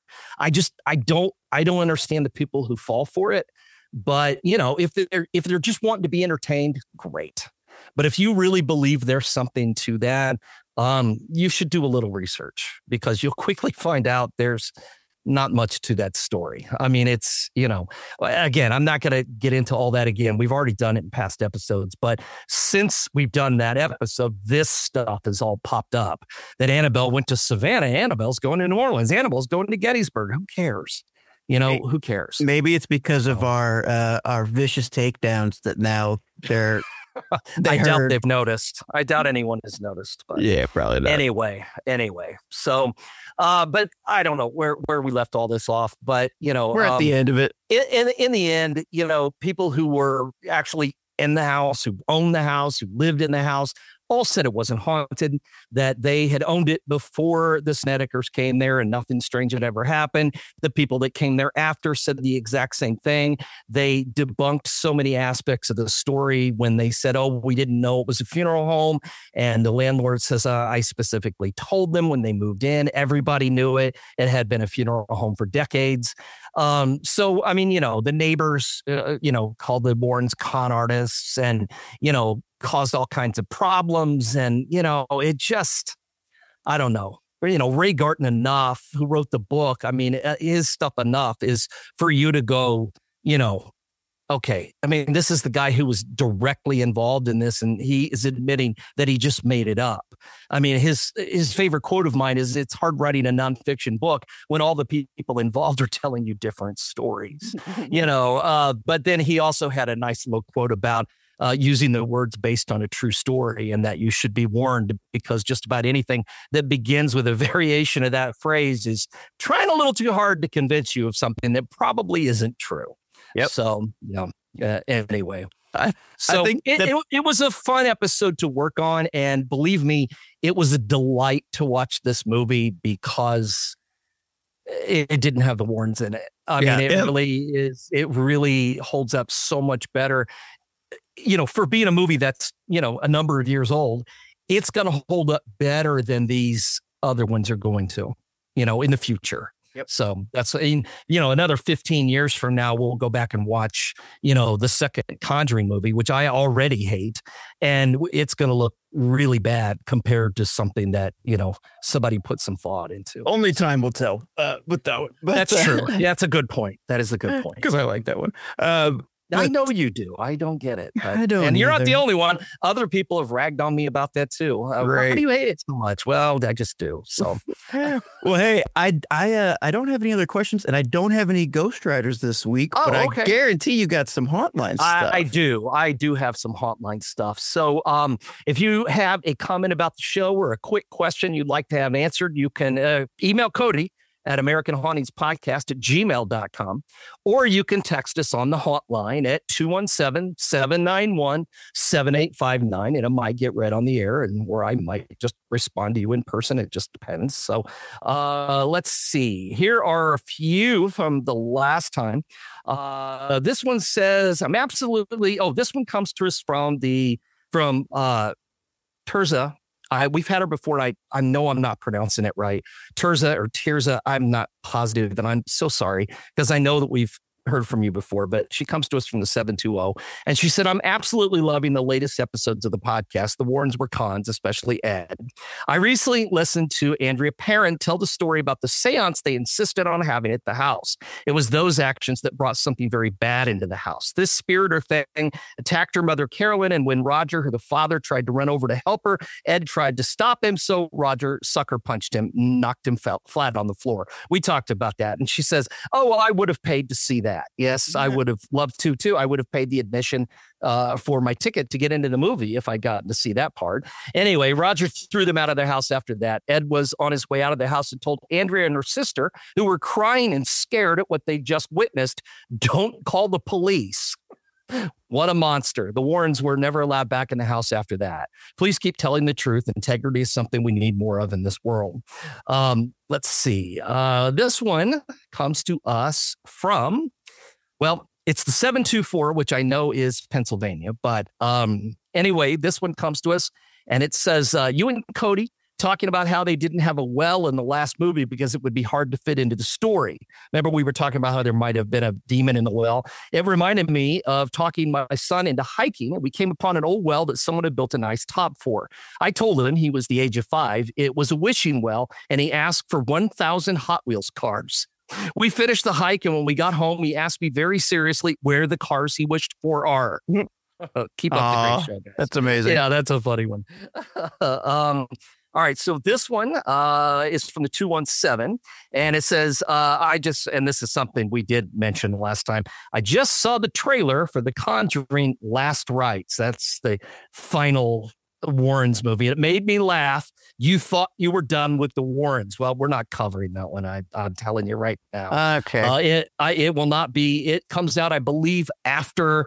I don't understand the people who fall for it. But, if they're just wanting to be entertained, great. But if you really believe there's something to that, you should do a little research, because you'll quickly find out there's not much to that story. I mean, it's, again, I'm not going to get into all that again. We've already done it in past episodes, but since we've done that episode, this stuff has all popped up that Annabelle went to Savannah. Annabelle's going to New Orleans. Annabelle's going to Gettysburg. Who cares? Who cares?
Maybe it's because of our vicious takedowns that now they're.
I doubt they've noticed. I doubt anyone has noticed. But
yeah, probably not.
Anyway. So, but I don't know where we left all this off. But
we're at the end of it.
In the end, people who were actually in the house, who owned the house, who lived in the house, all said it wasn't haunted, that they had owned it before the Snedekers came there and nothing strange had ever happened. The people that came there after said the exact same thing. They debunked so many aspects of the story when they said, oh, we didn't know it was a funeral home. And the landlord says, I specifically told them when they moved in. Everybody knew it. It had been a funeral home for decades. So, I mean, the neighbors, called the Warrens con artists and, caused all kinds of problems. And, it just, I don't know. Ray Garton enough, who wrote the book, I mean, his stuff enough is for you to go, okay. I mean, this is the guy who was directly involved in this, and he is admitting that he just made it up. I mean, his favorite quote of mine is, it's hard writing a nonfiction book when all the people involved are telling you different stories, but then he also had a nice little quote about using the words based on a true story, and that you should be warned, because just about anything that begins with a variation of that phrase is trying a little too hard to convince you of something that probably isn't true.
Yep.
So, anyway,
I think
it was a fun episode to work on. And believe me, it was a delight to watch this movie because it didn't have the Warrens in it. I mean, it really holds up so much better. For being a movie that's, a number of years old, it's going to hold up better than these other ones are going to, in the future.
Yep.
So that's, another 15 years from now, we'll go back and watch, the second Conjuring movie, which I already hate. And it's going to look really bad compared to something that, somebody put some thought into.
Only time will tell with that one. But,
that's true. Yeah, that's a good point. That is a good point.
Because I like that one.
I know you do. I don't get it.
I don't.
And you're not the only one. Other people have ragged on me about that too. Why do you hate it so much? Well, I just do. So,
well, hey, I don't have any other questions, and I don't have any Ghostwriters this week. But I guarantee you got some Hauntline stuff.
I do have some Hauntline stuff. So, if you have a comment about the show or a quick question you'd like to have answered, you can email Cody at AmericanHauntingsPodcast@gmail.com, or you can text us on the hotline at 217-791-7859, and it might get read on the air, or I might just respond to you in person. It just depends. So let's see. Here are a few from the last time. This one says, this one comes to us from Terza. We've had her before. I know I'm not pronouncing it right. Tirza. I'm not positive, and I'm so sorry, because I know that we've heard from you before, but she comes to us from the 720, and she said, I'm absolutely loving the latest episodes of the podcast. The Warrens were cons, especially Ed. I recently listened to Andrea Perron tell the story about the seance they insisted on having at the house. It was those actions that brought something very bad into the house. This spirit or thing attacked her mother, Carolyn, and when Roger, the father, tried to run over to help her, Ed tried to stop him, so Roger sucker punched him, knocked him flat on the floor. We talked about that, and she says, oh, well, I would have paid to see that. Yes, I would have loved to, too. I would have paid the admission for my ticket to get into the movie if I got to see that part. Anyway, Roger threw them out of their house after that. Ed was on his way out of the house and told Andrea and her sister, who were crying and scared at what they just witnessed, don't call the police. What a monster. The Warrens were never allowed back in the house after that. Please keep telling the truth. Integrity is something we need more of in this world. Let's see. This one comes to us from, it's the 724, which I know is Pennsylvania. But anyway, this one comes to us and it says, you and Cody talking about how they didn't have a well in the last movie because it would be hard to fit into the story. Remember, we were talking about how there might have been a demon in the well. It reminded me of talking my son into hiking, and we came upon an old well that someone had built a nice top for. I told him, he was the age of 5, it was a wishing well, and he asked for 1,000 Hot Wheels cars. We finished the hike, and when we got home, he asked me very seriously where the cars he wished for are. Keep up the great show, guys.
That's amazing.
Yeah, that's a funny one. All right, so this one is from the 217, and it says, and this is something we did mention last time, I just saw the trailer for The Conjuring Last Rites. That's the final Warrens movie. It made me laugh. You thought you were done with the Warrens. Well, we're not covering that one. I'm telling you right now.
Okay.
It will not be. It comes out, I believe, after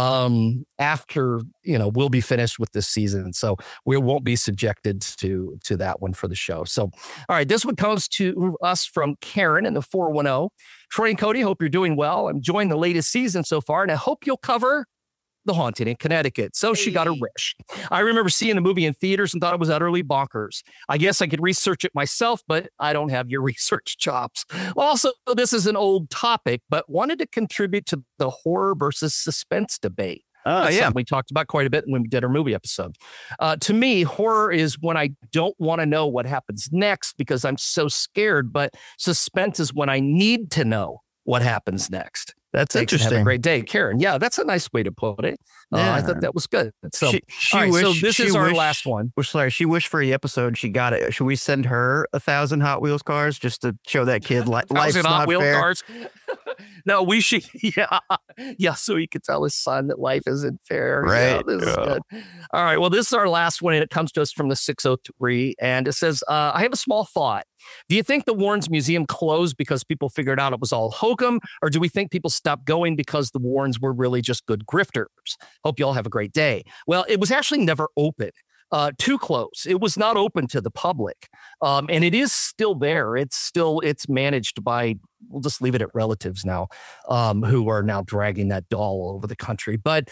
we'll be finished with this season, so we won't be subjected to that one for the show. So, all right, this one comes to us from Karen in the 410. Troy and Cody, hope you're doing well. I'm enjoying the latest season so far, and I hope you'll cover The Haunting in Connecticut. So she got a wish. I remember seeing the movie in theaters and thought it was utterly bonkers. I guess I could research it myself, but I don't have your research chops. Also, this is an old topic, but wanted to contribute to the horror versus suspense debate. Yeah, we talked about quite a bit when we did our movie episode. To me, horror is when I don't want to know what happens next because I'm so scared, but suspense is when I need to know what happens next.
That's
Thanks,
interesting.
have a great day, Karen. Yeah, that's a nice way to put it. I thought that was good. So,
she
all right,
wished,
so this is our last one.
She wished for the episode. She got it. Should we send her 1,000 Hot Wheels cars just to show that kid life's not
Hot Wheel
fair?
cars? No, we should. Yeah. So he could tell his son that life isn't fair.
Right.
Yeah, this is good. All right. Well, this is our last one, and it comes to us from the 603, and it says, "I have a small thought. Do you think the Warrens Museum closed because people figured out it was all hokum, or do we think people stopped going because the Warrens were really just good grifters? Hope you all have a great day." Well, it was actually never open. Too close. It was not open to the public. And it is still there. It's managed by, we'll just leave it at relatives now, who are now dragging that doll all over the country. But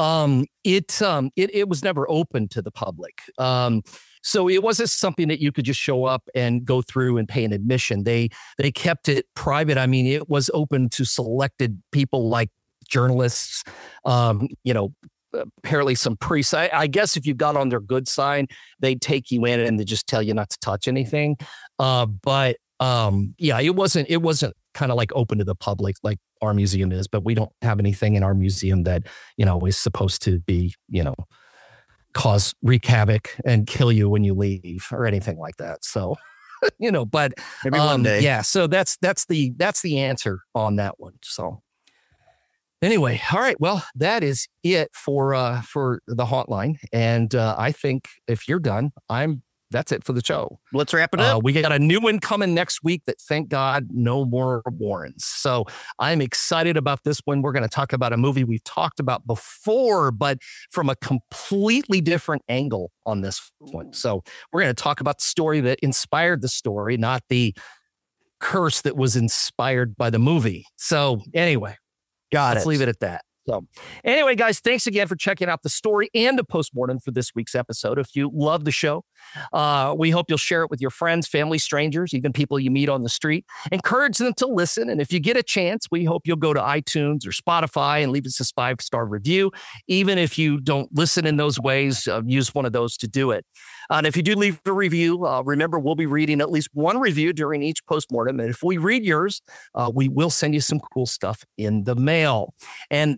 it was never open to the public. So it wasn't something that you could just show up and go through and pay an admission. They kept it private. I mean, it was open to selected people like journalists, apparently some priests. I guess if you got on their good side, they'd take you in and they just tell you not to touch anything. But it wasn't kind of like open to the public like our museum is, but we don't have anything in our museum that, is supposed to be, wreak havoc and kill you when you leave or anything like that. So, but
maybe one day.
Yeah. So that's the answer on that one. So anyway, all right. Well, that is it for the hotline. And I think if you're done, that's it for the show.
Let's wrap it up.
We got a new one coming next week that, thank God, no more Warrens. So I'm excited about this one. We're going to talk about a movie we've talked about before, but from a completely different angle on this one. So we're going to talk about the story that inspired the story, not the curse that was inspired by the movie. So anyway, let's leave it at that. So anyway, guys, thanks again for checking out the story and the postmortem for this week's episode. If you love the show, we hope you'll share it with your friends, family, strangers, even people you meet on the street. Encourage them to listen. And if you get a chance, we hope you'll go to iTunes or Spotify and leave us a 5-star review. Even if you don't listen in those ways, use one of those to do it. And if you do leave a review, remember, we'll be reading at least one review during each postmortem. And if we read yours, we will send you some cool stuff in the mail. And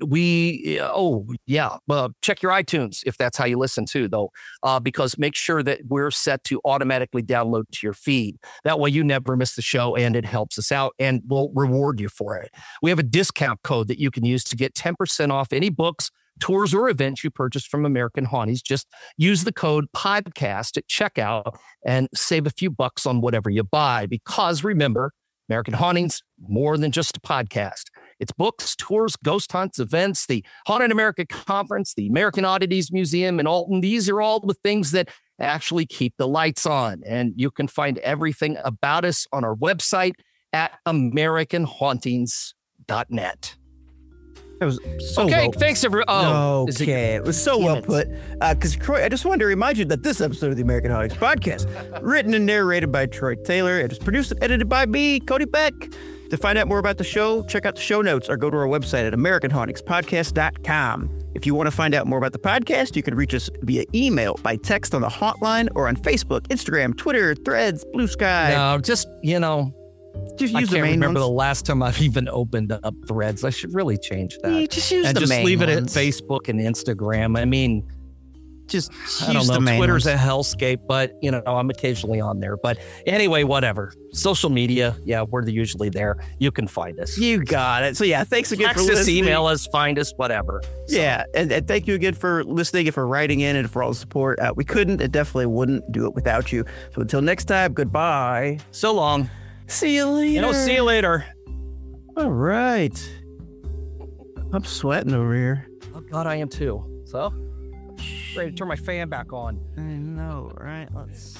check your iTunes if that's how you listen too, though, because make sure that we're set to automatically download to your feed. That way you never miss the show, and it helps us out, and we'll reward you for it. We have a discount code that you can use to get 10% off any books, tours, or events you purchase from American Hauntings. Just use the code podcast at checkout and save a few bucks on whatever you buy, because remember, American Hauntings, more than just a podcast. It's books, tours, ghost hunts, events, the Haunted America Conference, the American Oddities Museum in Alton. These are all the things that actually keep the lights on. And you can find everything about us on our website at AmericanHauntings.net.
That was so
okay.
well.
Thanks, everyone. Oh,
okay. It was so well put. Because Troy, I just wanted to remind you that this episode of the American Honics podcast, written and narrated by Troy Taylor, it is produced and edited by me, Cody Beck. To find out more about the show, check out the show notes or go to our website at AmericanHonicsPodcast.com. If you want to find out more about the podcast, you can reach us via email, by text on the hotline, or on Facebook, Instagram, Twitter, Threads, Blue Sky.
No, just use
the main
I can't remember
ones.
the last time I've even opened up Threads. I should really change that.
Yeah, just use
and
the
just
main
leave it
ones.
at Facebook and Instagram. I mean,
Just
I don't
use
know.
the main
Twitter's
ones.
a hellscape, but I'm occasionally on there. But anyway, whatever. Social media, yeah, we're usually there. You can find us.
You got it. So yeah, thanks again
Text
for
us,
listening.
email us, find us, whatever. So,
Yeah, and thank you again for listening and for writing in and for all the support. We couldn't and definitely wouldn't do it without you. So until next time, goodbye.
So long.
See you later.
See you later.
All right. I'm sweating over here.
Oh God, I am too. So, ready to turn my fan back on.
I know, right? Let's see.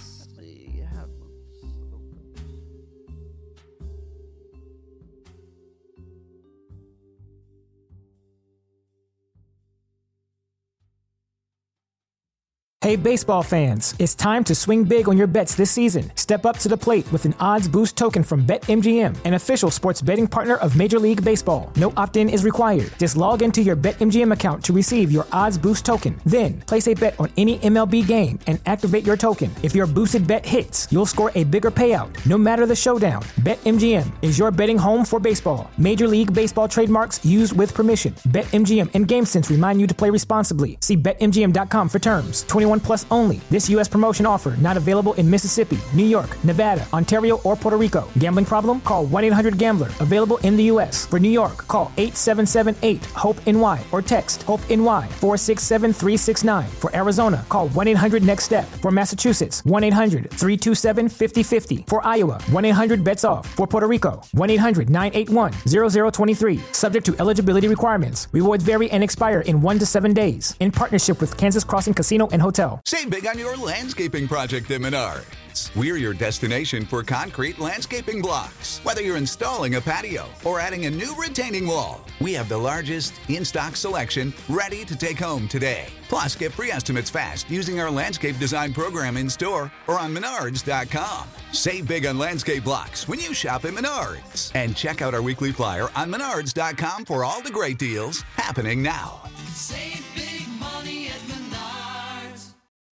Hey, baseball fans, it's time to swing big on your bets this season. Step up to the plate with an odds boost token from BetMGM, an official sports betting partner of Major League Baseball. No opt-in is required. Just log into your BetMGM account to receive your odds boost token. Then, place a bet on any MLB game and activate your token. If your boosted bet hits, you'll score a bigger payout, no matter the showdown. BetMGM is your betting home for baseball. Major League Baseball trademarks used with permission. BetMGM and GameSense remind you to play responsibly. See BetMGM.com for terms. 21 plus only. This U.S. promotion offer not available in Mississippi, New York, Nevada, Ontario, or Puerto Rico. Gambling problem? Call 1-800-GAMBLER. Available in the U.S. For New York, call 877-8-HOPE-NY or text HOPE-NY 467-369. For Arizona, call 1-800-NEXT-STEP. For Massachusetts, 1-800-327-5050. For Iowa, 1-800-BETS-OFF. For Puerto Rico, 1-800-981-0023. Subject to eligibility requirements. Rewards vary and expire in 1 to 7 days. In partnership with Kansas Crossing Casino and Hotel.
Save big on your landscaping project at Menards. We're your destination for concrete landscaping blocks. Whether you're installing a patio or adding a new retaining wall, we have the largest in-stock selection ready to take home today. Plus, get free estimates fast using our landscape design program in store or on Menards.com. Save big on landscape blocks when you shop at Menards. And check out our weekly flyer on Menards.com for all the great deals happening now.
Save